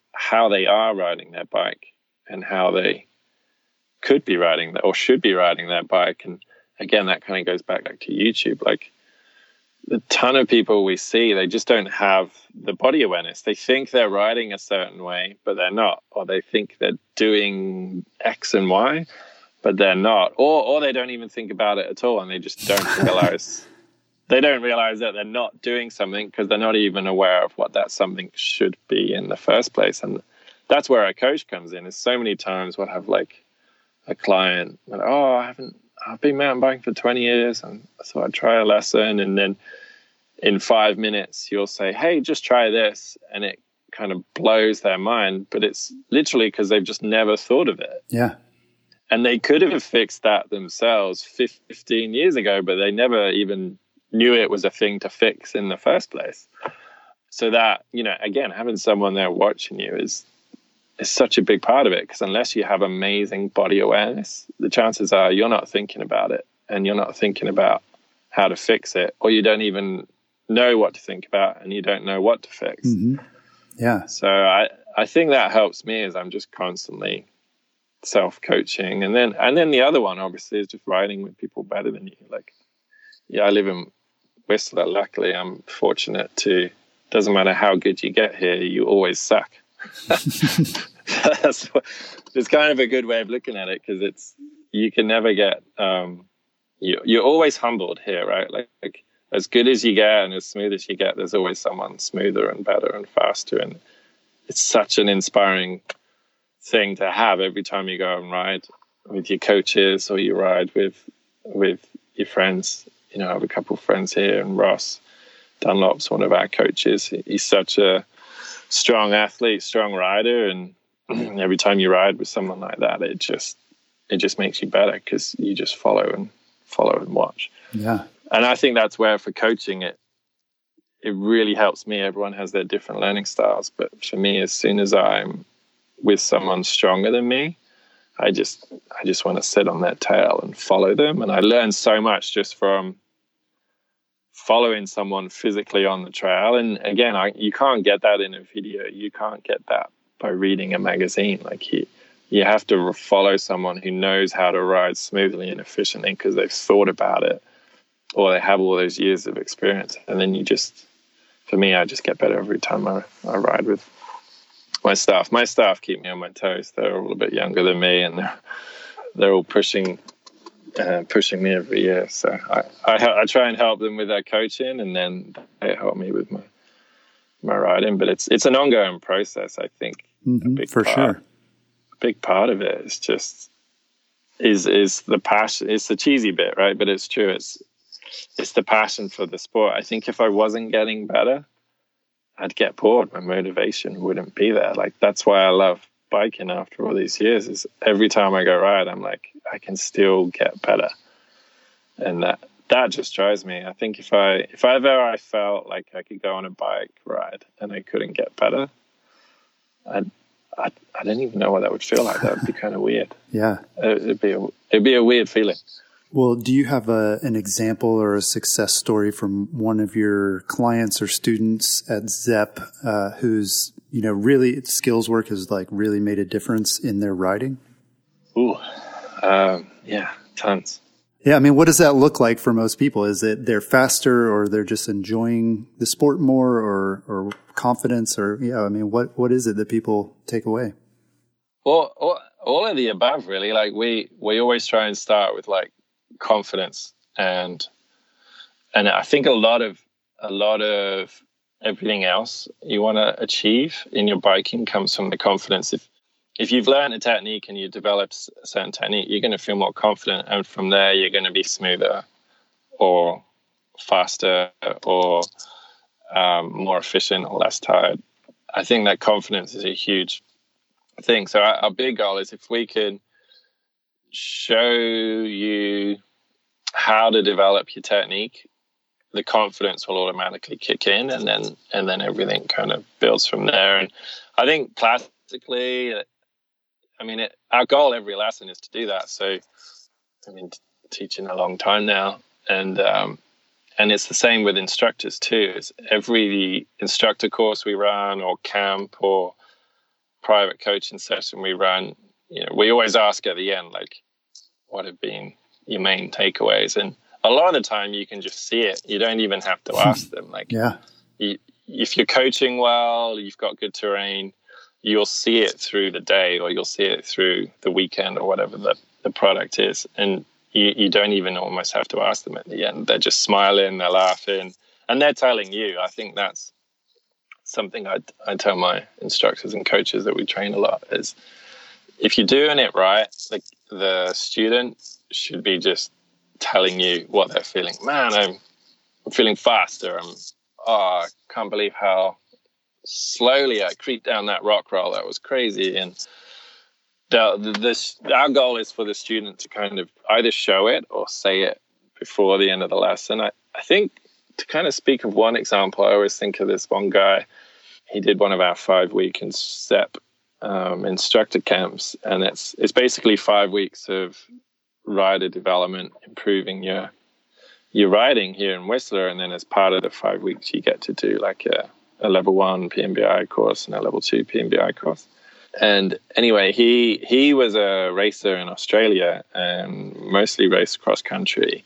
S2: how they are riding their bike and how they could be riding that or should be riding their bike. And again, that kind of goes back like to YouTube. Like the ton of people we see, they just don't have the body awareness. They think they're riding a certain way, but they're not. Or they think they're doing X and Y, but they're not. Or or they don't even think about it at all, and they just don't realize they don't realize that they're not doing something because they're not even aware of what that something should be in the first place. And that's where a coach comes in. Is so many times we'll have like a client, like, oh, I haven't, I've been mountain biking for twenty years, and so I'd try a lesson, and then in five minutes you'll say, hey, just try this, and it kind of blows their mind, but it's literally because they've just never thought of it.
S1: Yeah.
S2: And they could have fixed that themselves fifteen years ago, but they never even knew it was a thing to fix in the first place. So that, you know, again, having someone there watching you is is such a big part of it, because unless you have amazing body awareness, the chances are you're not thinking about it, and you're not thinking about how to fix it, or you don't even know what to think about, and you don't know what to fix.
S1: Mm-hmm. Yeah.
S2: So I, I think that helps me, as I'm just constantly self-coaching. And then and then the other one obviously is just riding with people better than you. Like, yeah, I live in Whistler. Luckily, I'm fortunate to, doesn't matter how good you get here, you always suck. That's what, it's kind of a good way of looking at it, because it's, you can never get, um, you, you're always humbled here, right? Like, like as good as you get and as smooth as you get, there's always someone smoother and better and faster. And it's such an inspiring thing to have every time you go and ride with your coaches, or you ride with with your friends. You know, I have a couple of friends here, and Ross Dunlop's one of our coaches. He's such a strong athlete, strong rider, and every time you ride with someone like that, it just it just makes you better, because you just follow and follow and watch.
S1: Yeah.
S2: And I think that's where for coaching it it really helps me. Everyone has their different learning styles, but for me, as soon as I'm with someone stronger than me, I just I just want to sit on their tail and follow them. And I learned so much just from following someone physically on the trail. And again, I, you can't get that in a video. You can't get that by reading a magazine. Like you, you have to follow someone who knows how to ride smoothly and efficiently, because they've thought about it, or they have all those years of experience. And then you just, for me, I just get better every time I, I ride with my staff. My staff keep me on my toes. They're all a bit younger than me, and they're they're all pushing uh, pushing me every year. So I, I I try and help them with their coaching, and then they help me with my my riding. But it's it's an ongoing process. I think
S1: mm-hmm,
S2: a big
S1: for
S2: part,
S1: sure.
S2: A big part of it is just is is the passion. It's the cheesy bit, right? But it's true. It's it's the passion for the sport. I think if I wasn't getting better, I'd get bored. My motivation wouldn't be there. Like, that's why I love biking after all these years, is every time I go ride, I'm like, I can still get better. And that, that just drives me. I think if I, if ever I felt like I could go on a bike ride and I couldn't get better, I'd, I'd, I don't even know what that would feel like. That would be kind of weird.
S1: Yeah.
S2: It'd be a, it'd be a weird feeling.
S1: Well, do you have a, an example or a success story from one of your clients or students at Zepp uh, who's, you know, really skills work has like really made a difference in their riding?
S2: Ooh, um, yeah, tons.
S1: Yeah, I mean, what does that look like for most people? Is it they're faster, or they're just enjoying the sport more, or or confidence, or yeah, I mean, what what is it that people take away?
S2: Well, all, all of the above, really. Like we we always try and start with like confidence, and and I think a lot of a lot of everything else you want to achieve in your biking comes from the confidence. If if you've learned a technique and you developed a certain technique, you're going to feel more confident, and from there you're going to be smoother or faster or um, more efficient or less tired. I think that confidence is a huge thing. So our, our big goal is, if we can show you how to develop your technique, the confidence will automatically kick in, and then and then everything kind of builds from there. And I think classically, I mean, it, our goal every lesson is to do that. So, I mean, t- teaching a long time now, and um, and it's the same with instructors too. It's every instructor course we run, or camp, or private coaching session we run, you know, we always ask at the end, like, what have been your main takeaways? And a lot of the time you can just see it. You don't even have to ask them. Like,
S1: yeah,
S2: you, if you're coaching well, you've got good terrain, you'll see it through the day, or you'll see it through the weekend, or whatever the, the product is. And you, you don't even almost have to ask them at the end. They're just smiling, they're laughing, and they're telling you. I think that's something I, I tell my instructors and coaches that we train a lot is, if you're doing it right, like, the student should be just telling you what they're feeling. Man, I'm, I'm feeling faster. I'm, oh, I can't believe how slowly I creeped down that rock roll. That was crazy. And the, the, this, our goal is for the student to kind of either show it or say it before the end of the lesson. I, I think, to kind of speak of one example, I always think of this one guy. He did one of our five-week in S E P um, instructor camps, and it's it's basically five weeks of rider development, improving your your riding here in Whistler, and then as part of the five weeks, you get to do like a, a level one P M B I course and a level two P M B I course. And anyway, he he was a racer in Australia and mostly raced cross country,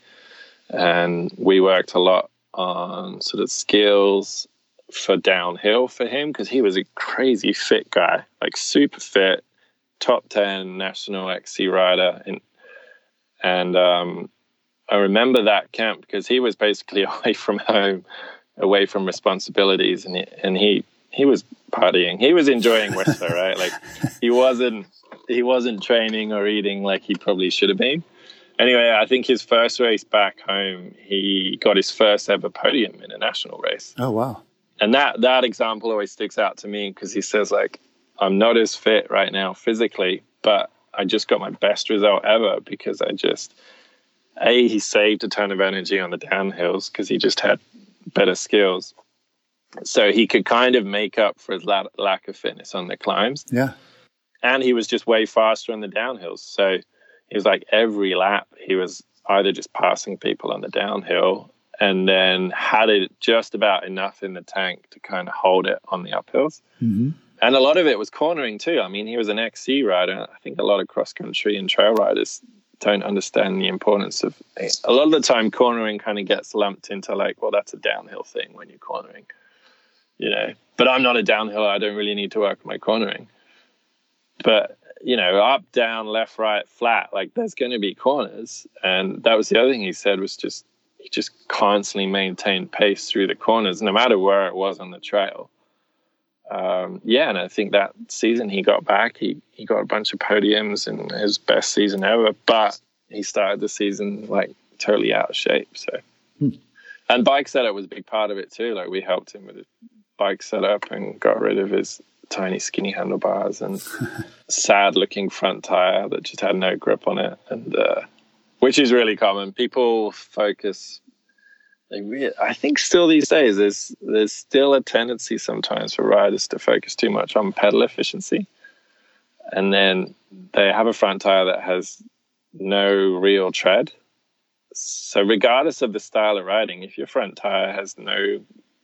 S2: and we worked a lot on sort of skills for downhill for him, because he was a crazy fit guy, like super fit, top ten national X C rider. And, and um, I remember that camp because he was basically away from home, away from responsibilities, and he, and he, he was partying. He was enjoying Whistler, right? Like, he wasn't, he wasn't training or eating like he probably should have been. Anyway, I think his first race back home, he got his first ever podium in a national race.
S1: Oh, wow.
S2: And that, that example always sticks out to me, because he says, like, I'm not as fit right now physically, but I just got my best result ever because I just, A, he saved a ton of energy on the downhills because he just had better skills. So he could kind of make up for his la- lack of fitness on the climbs.
S1: Yeah.
S2: And he was just way faster on the downhills. So he was like, every lap, he was either just passing people on the downhill and then had it just about enough in the tank to kind of hold it on the uphills.
S1: Mm-hmm.
S2: And a lot of it was cornering too. I mean, he was an X C rider. I think a lot of cross-country and trail riders don't understand the importance of it. A lot of the time, cornering kind of gets lumped into like, well, that's a downhill thing when you're cornering, you know. But I'm not a downhill. I don't really need to work on my cornering. But, you know, up, down, left, right, flat, like there's going to be corners. And that was the other thing he said, was just, he just constantly maintained pace through the corners, no matter where it was on the trail. Um, yeah, and I think that season he got back, he, he got a bunch of podiums and his best season ever, but he started the season like totally out of shape. So, hmm. And bike setup was a big part of it too. Like, we helped him with his bike setup and got rid of his tiny skinny handlebars and sad looking front tire that just had no grip on it. And, uh, which is really common. People focus, They really, I think still these days, there's there's still a tendency sometimes for riders to focus too much on pedal efficiency. And then they have a front tire that has no real tread. So regardless of the style of riding, if your front tire has no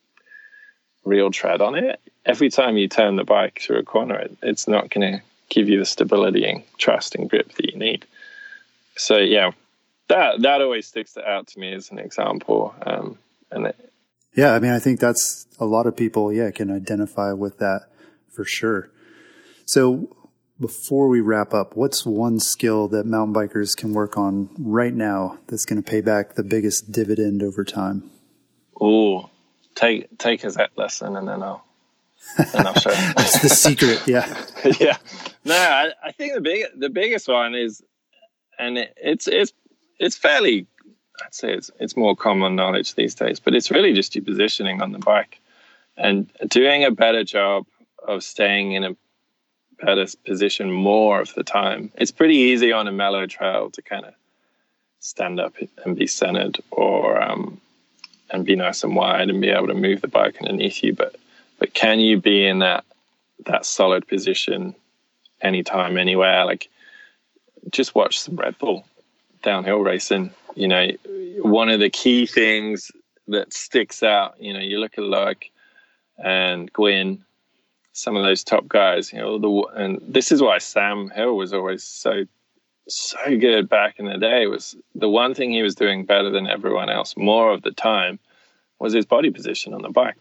S2: real tread on it, every time you turn the bike through a corner, it, it's not going to give you the stability and trust and grip that you need. So, yeah. That that always sticks out to me as an example. Um, and it,
S1: yeah, I mean, I think that's a lot of people, yeah, can identify with that for sure. So before we wrap up, what's one skill that mountain bikers can work on right now that's going to pay back the biggest dividend over time?
S2: Oh, take take a Zep lesson and then I'll, then I'll show you.
S1: That's the secret, yeah.
S2: Yeah. No, I, I think the big the biggest one is, and it, it's it's It's fairly, I'd say it's it's more common knowledge these days, but it's really just your positioning on the bike and doing a better job of staying in a better position more of the time. It's pretty easy on a mellow trail to kind of stand up and be centered, or um, and be nice and wide and be able to move the bike underneath you. But but can you be in that that solid position anytime, anywhere? Like, just watch some Red Bull downhill racing. You know, one of the key things that sticks out, you know, you look at Loic and Gwyn, some of those top guys, you know, the and this is why Sam Hill was always so so good back in the day. Was the one thing he was doing better than everyone else more of the time was his body position on the bike.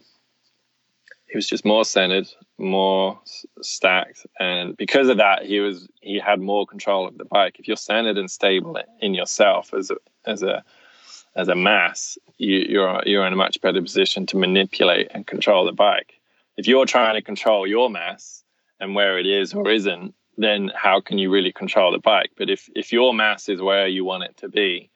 S2: He was just more centered, more stacked, and because of that, he was he had more control of the bike. If you're centered and stable in yourself as a as a as a mass, you, you're you're in a much better position to manipulate and control the bike. If you're trying to control your mass and where it is or isn't, then how can you really control the bike? But if if your mass is where you want it to be,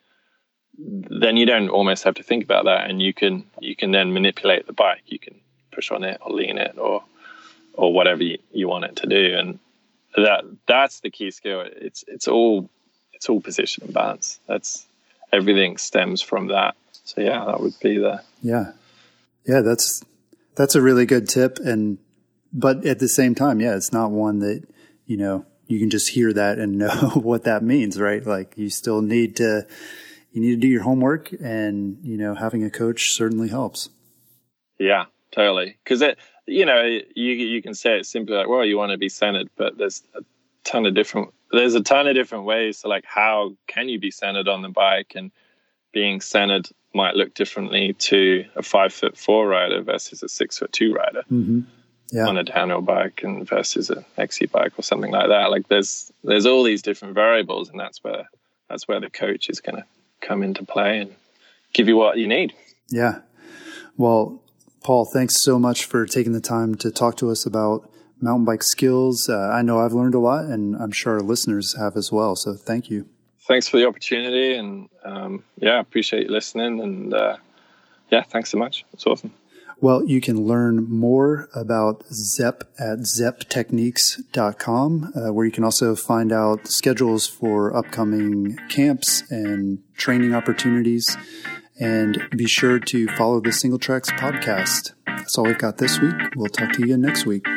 S2: then you don't almost have to think about that, and you can you can then manipulate the bike. You can push on it or lean it or or whatever you, you want it to do, and that that's the key skill. It's it's all it's all position and balance. That's everything stems from that. So yeah, that would be the
S1: yeah yeah that's that's a really good tip. And but at the same time, yeah, it's not one that, you know, you can just hear that and know what that means, right? Like you still need to you need to do your homework, and you know, having a coach certainly helps.
S2: Yeah. Totally, because it, you know, you you can say it simply like, well, you want to be centered, but there's a ton of different there's a ton of different ways to like how can you be centered on the bike, and being centered might look differently to a five foot four rider versus a six foot two rider
S1: mm-hmm. yeah.
S2: on a downhill bike, and versus an X C bike or something like that. Like there's there's all these different variables, and that's where that's where the coach is going to come into play and give you what you need.
S1: Yeah, well, Paul, thanks so much for taking the time to talk to us about mountain bike skills. Uh, I know I've learned a lot, and I'm sure our listeners have as well. So thank you.
S2: Thanks for the opportunity. And um, yeah, I appreciate you listening. And uh, yeah, thanks so much. It's awesome.
S1: Well, you can learn more about Zepp at zepp techniques dot com, uh, where you can also find out schedules for upcoming camps and training opportunities. And be sure to follow the Single Tracks podcast. That's all we've got this week. We'll talk to you again next week.